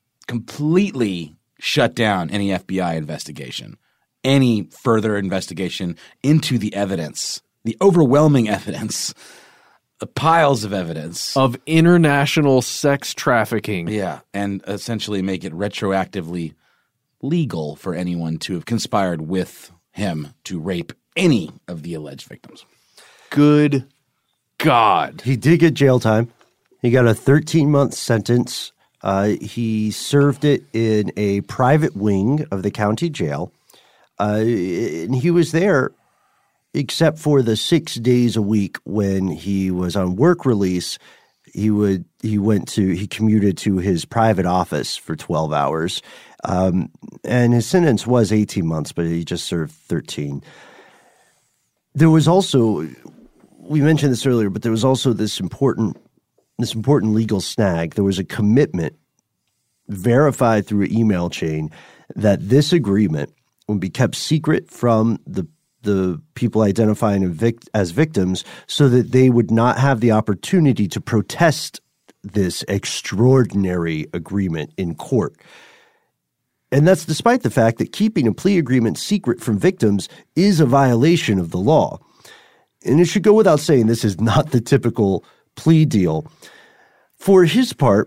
completely shut down any F B I investigation, any further investigation into the evidence, the overwhelming evidence, the piles of evidence. Of international sex trafficking. Yeah, and essentially make it retroactively legal for anyone to have conspired with him to rape any of the alleged victims. Good God. He did get jail time. He got a thirteen-month sentence. Uh, he served it in a private wing of the county jail. Uh, and he was there except for the six days a week when he was on work release. He would he went to he commuted to his private office for twelve hours, um, and his sentence was eighteen months, but he just served thirteen. There was also, we mentioned this earlier, but there was also this important this important legal snag. There was a commitment verified through an email chain that this agreement would be kept secret from the the people identifying as victims so that they would not have the opportunity to protest this extraordinary agreement in court. And that's despite the fact that keeping a plea agreement secret from victims is a violation of the law. And it should go without saying this is not the typical plea deal. For his part,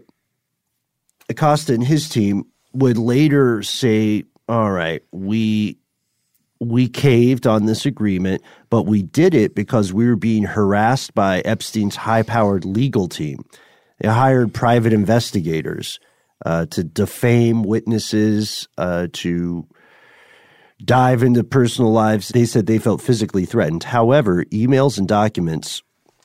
Acosta and his team would later say, all right, we we caved on this agreement, but we did it because we were being harassed by Epstein's high-powered legal team. They hired private investigators uh, to defame witnesses, uh, to dive into personal lives. They said they felt physically threatened. However, emails and documents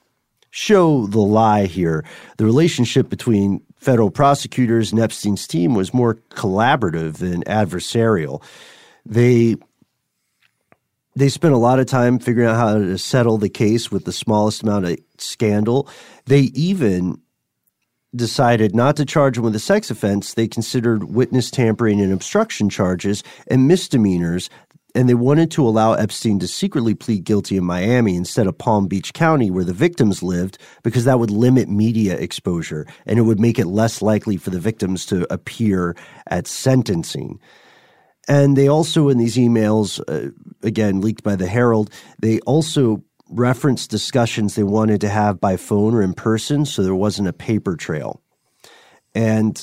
show the lie here. The relationship between federal prosecutors and Epstein's team was more collaborative than adversarial. They They spent a lot of time figuring out how to settle the case with the smallest amount of scandal. They even decided not to charge him with a sex offense. They considered witness tampering and obstruction charges and misdemeanors, and they wanted to allow Epstein to secretly plead guilty in Miami instead of Palm Beach County, where the victims lived, because that would limit media exposure, and it would make it less likely for the victims to appear at sentencing. And they also, in these emails, uh, again, leaked by the Herald, they also referenced discussions they wanted to have by phone or in person, so there wasn't a paper trail. And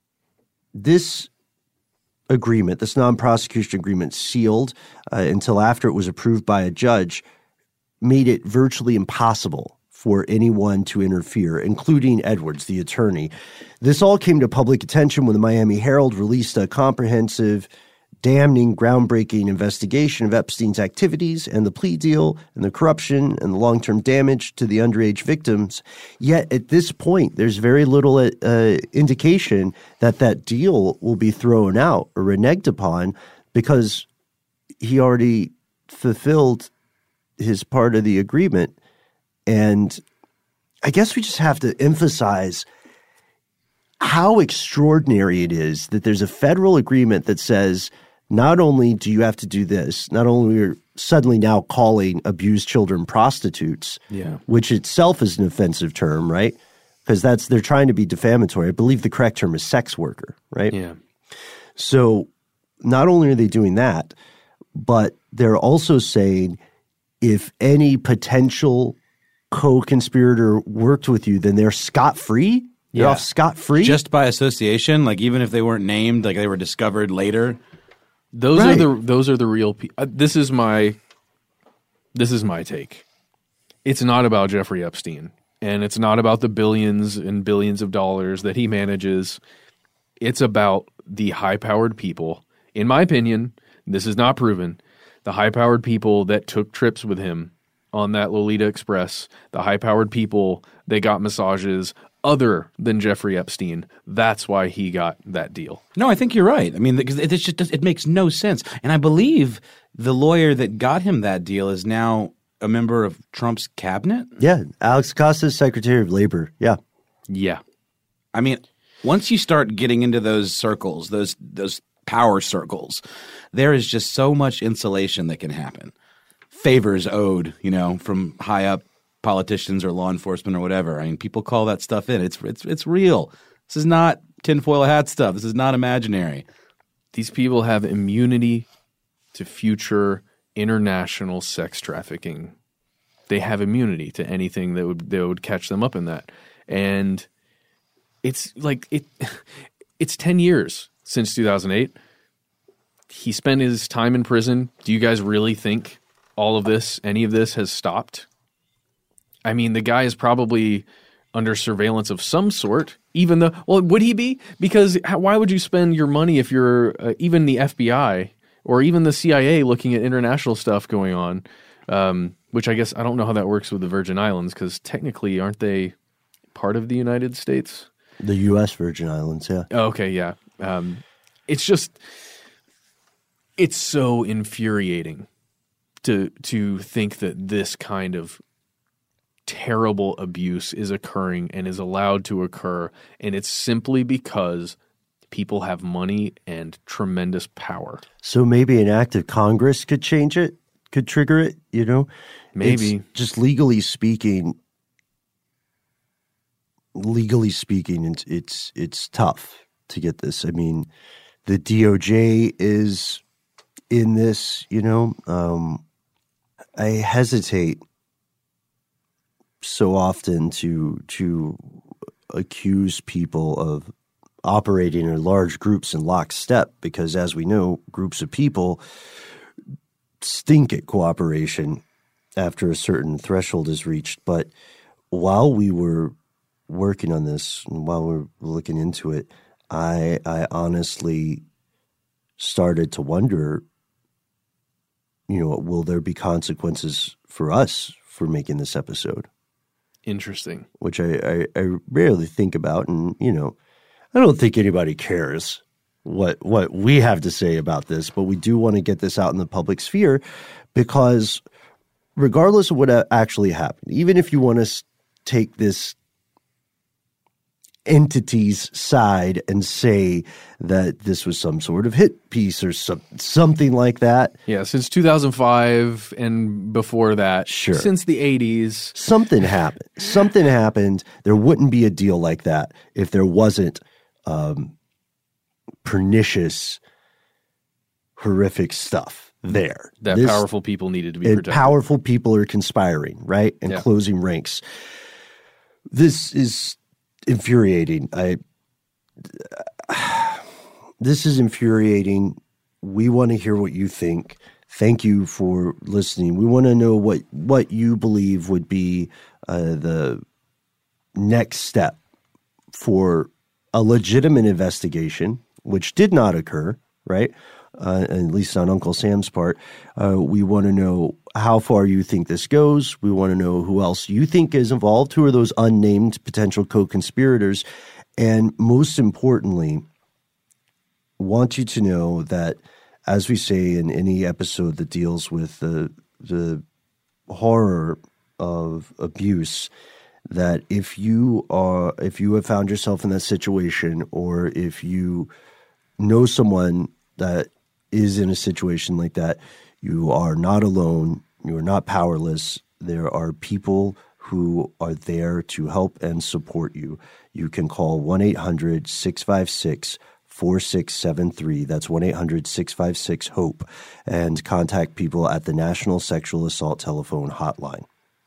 this agreement, this non-prosecution agreement, sealed uh, until after it was approved by a judge, made it virtually impossible for anyone to interfere, including Edwards, the attorney. This all came to public attention when the Miami Herald released a comprehensive, damning, groundbreaking investigation of Epstein's activities and the plea deal and the corruption and the long-term damage to the underage victims. Yet at this point, there's very little uh, indication that that deal will be thrown out or reneged upon because he already fulfilled his part of the agreement. And I guess we just have to emphasize how extraordinary it is that there's a federal agreement that says not only do you have to do this, not only are suddenly now calling abused children prostitutes, yeah. which itself is an offensive term, right? Because that's they're trying to be defamatory. I believe the correct term is sex worker, right? Yeah. So not only are they doing that, but they're also saying if any potential co-conspirator worked with you, then they're scot-free? They're Yeah. off scot-free? Just by association, like even if they weren't named, like they were discovered later. Those Right. are the those are the real pe- uh, this is my this is my take. It's not about Jeffrey Epstein, and it's not about the billions and billions of dollars that he manages. It's about the high-powered people. In my opinion, this is not proven. The high-powered people that took trips with him on that Lolita Express, the high-powered people that got massages other than Jeffrey Epstein. That's why he got that deal. No, I think you're right. I mean, because it it just it makes no sense. And I believe the lawyer that got him that deal is now a member of Trump's cabinet. Yeah, Alex Acosta, Secretary of Labor. Yeah. Yeah. I mean, once you start getting into those circles, those those power circles, there is just so much insulation that can happen. Favors owed, you know, from high up politicians or law enforcement or whatever. I mean, people call that stuff in. It's it's it's real. This is not tinfoil hat stuff. This is not imaginary. These people have immunity to future international sex trafficking. They have immunity to anything that would that would catch them up in that. And it's like it it's ten years since two thousand eight. He spent his time in prison. Do you guys really think all of this, any of this has stopped? I mean, the guy is probably under surveillance of some sort, even though, well, would he be? Because how, why would you spend your money if you're uh, even the F B I or even the C I A looking at international stuff going on, um, which I guess I don't know how that works with the Virgin Islands because technically aren't they part of the United States? The U S Virgin Islands, yeah. Oh, okay, yeah. Um, it's just, it's so infuriating to to think that this kind of terrible abuse is occurring and is allowed to occur, and it's simply because people have money and tremendous power. So maybe an act of Congress could change it, could trigger it, you know? Maybe. It's just legally speaking, legally speaking, it's, it's, it's tough to get this. I mean, the D O J is in this, you know? Um, I hesitate so often to to accuse people of operating in large groups in lockstep because, as we know, groups of people stink at cooperation after a certain threshold is reached. But while we were working on this and while we were looking into it, I I honestly started to wonder, you know, will there be consequences for us for making this episode? Interesting. Which I, I, I rarely think about. And, you know, I don't think anybody cares what what we have to say about this, but we do want to get this out in the public sphere because regardless of what actually happened, even if you want to take this entity's side and say that this was some sort of hit piece or some, something like that. Yeah, since two thousand five and before that, sure. Since the eighties. Something happened. Something happened. There wouldn't be a deal like that if there wasn't um, pernicious, horrific stuff there. That this, powerful people needed to be and protected. Powerful people are conspiring, right? And yeah. closing ranks. This is infuriating. I. Uh, this is infuriating. We want to hear what you think. Thank you for listening. We want to know what, what you believe would be uh, the next step for a legitimate investigation, which did not occur, right? Uh, at least on Uncle Sam's part. Uh, we want to know how far you think this goes. We want to know who else you think is involved. Who are those unnamed potential co-conspirators? And most importantly, want you to know that, as we say in any episode that deals with the the horror of abuse, that if you are if you have found yourself in that situation, or if you know someone that is in a situation like that, you are not alone. You are not powerless. There are people who are there to help and support you. You can call one eight hundred six five six four six seven three. That's one eight hundred six five six HOPE, and contact people at the National Sexual Assault Telephone Hotline.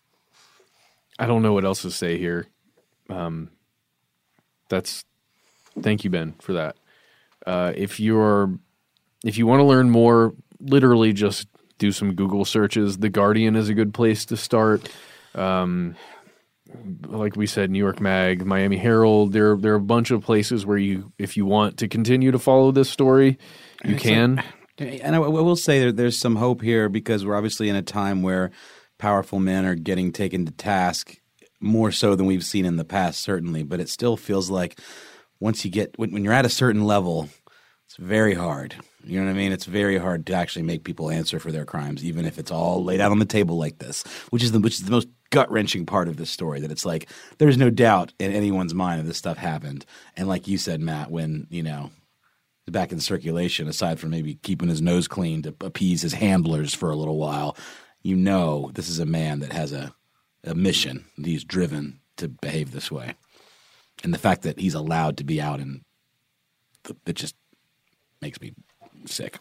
I don't know what else to say here. Um, that's thank you, Ben, for that. Uh, if you're if you want to learn more, literally just do some Google searches. The Guardian is a good place to start. Um, like we said, New York Mag, Miami Herald. There, there are a bunch of places where you, if you want to continue to follow this story, you it's can. Like, and I, I will say that there's some hope here because we're obviously in a time where powerful men are getting taken to task more so than we've seen in the past, certainly. But it still feels like once you get when, when you're at a certain level, it's very hard. You know what I mean? It's very hard to actually make people answer for their crimes, even if it's all laid out on the table like this, which is the which is the most gut-wrenching part of this story, that it's like there's no doubt in anyone's mind that this stuff happened. And like you said, Matt, when, you know, back in circulation, aside from maybe keeping his nose clean to appease his handlers for a little while, you know this is a man that has a, a mission. He's driven to behave this way. And the fact that he's allowed to be out and it just makes me sick.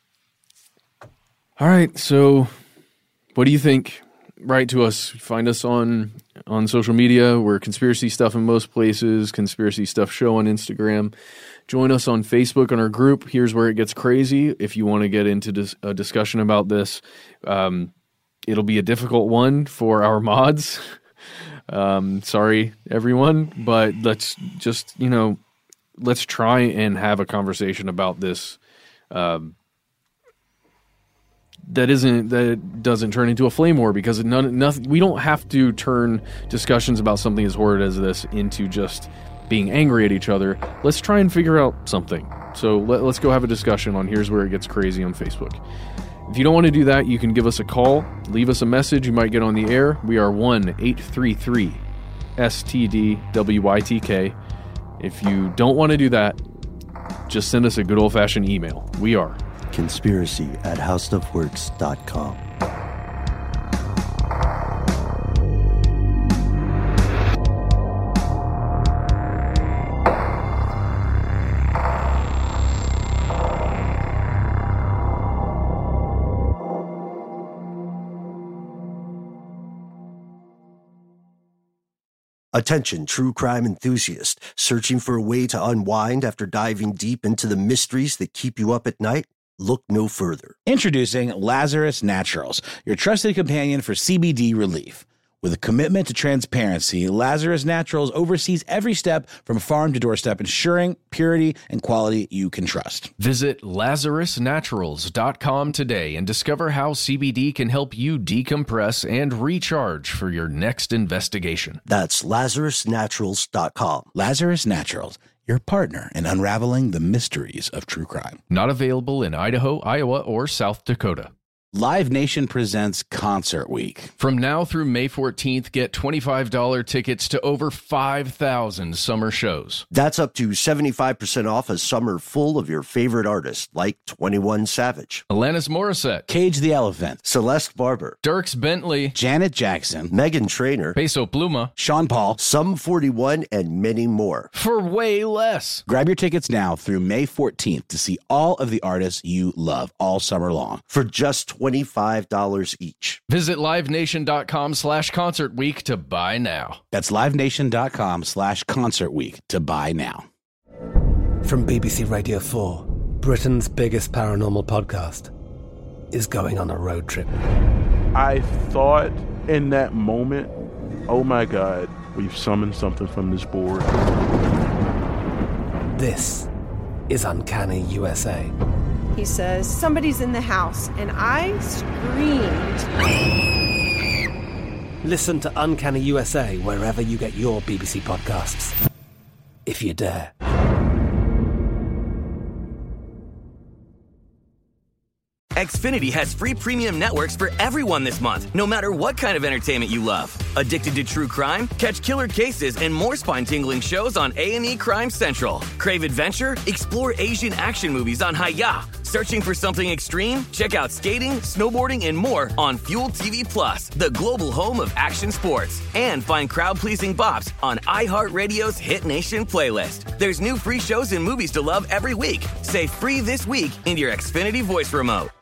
All right, so what do you think? Write to us. Find us on on social media. We're Conspiracy Stuff in most places, Conspiracy Stuff Show on Instagram. Join us on Facebook on our group. Here's Where It Gets Crazy. If you want to get into dis- a discussion about this, um, it'll be a difficult one for our mods. um, sorry, everyone, but let's just, you know, let's try and have a conversation about this. Um, that isn't that doesn't turn into a flame war, because none, nothing. We don't have to turn discussions about something as horrid as this into just being angry at each other. Let's try and figure out something. So let, let's go have a discussion on Here's Where It Gets Crazy on Facebook. If you don't want to do that, you can give us a call, leave us a message. You might get on the air. We are one eight three three S T D W Y T K. If you don't want to do that, just send us a good old-fashioned email. We are conspiracy at how stuff works dot com. Attention, true crime enthusiast, searching for a way to unwind after diving deep into the mysteries that keep you up at night? Look no further. Introducing Lazarus Naturals, your trusted companion for C B D relief. With a commitment to transparency, Lazarus Naturals oversees every step from farm to doorstep, ensuring purity and quality you can trust. Visit lazarus naturals dot com today and discover how C B D can help you decompress and recharge for your next investigation. That's lazarus naturals dot com. Lazarus Naturals, your partner in unraveling the mysteries of true crime. Not available in Idaho, Iowa, or South Dakota. Live Nation presents Concert Week. From now through May fourteenth, get twenty-five dollars tickets to over five thousand summer shows. That's up to seventy-five percent off a summer full of your favorite artists like twenty-one Savage, Alanis Morissette, Cage the Elephant, Celeste Barber, Dierks Bentley, Janet Jackson, Meghan Trainor, Peso Pluma, Sean Paul, Sum forty-one, and many more. For way less. Grab your tickets now through May fourteenth to see all of the artists you love all summer long. For just twenty-five dollars each. Visit livenation.com slash concert week to buy now. That's livenation.com slash concert week to buy now. From B B C Radio four, Britain's biggest paranormal podcast is going on a road trip. I thought in that moment, oh my God, we've summoned something from this board. This is Uncanny U S A. He says, somebody's in the house, and I screamed. Listen to Uncanny U S A wherever you get your B B C podcasts, if you dare. Xfinity has free premium networks for everyone this month, no matter what kind of entertainment you love. Addicted to true crime? Catch killer cases and more spine-tingling shows on A and E Crime Central. Crave adventure? Explore Asian action movies on Hi-Ya. Searching for something extreme? Check out skating, snowboarding, and more on Fuel T V Plus, the global home of action sports. And find crowd-pleasing bops on iHeartRadio's Hit Nation playlist. There's new free shows and movies to love every week. Say free this week in your Xfinity voice remote.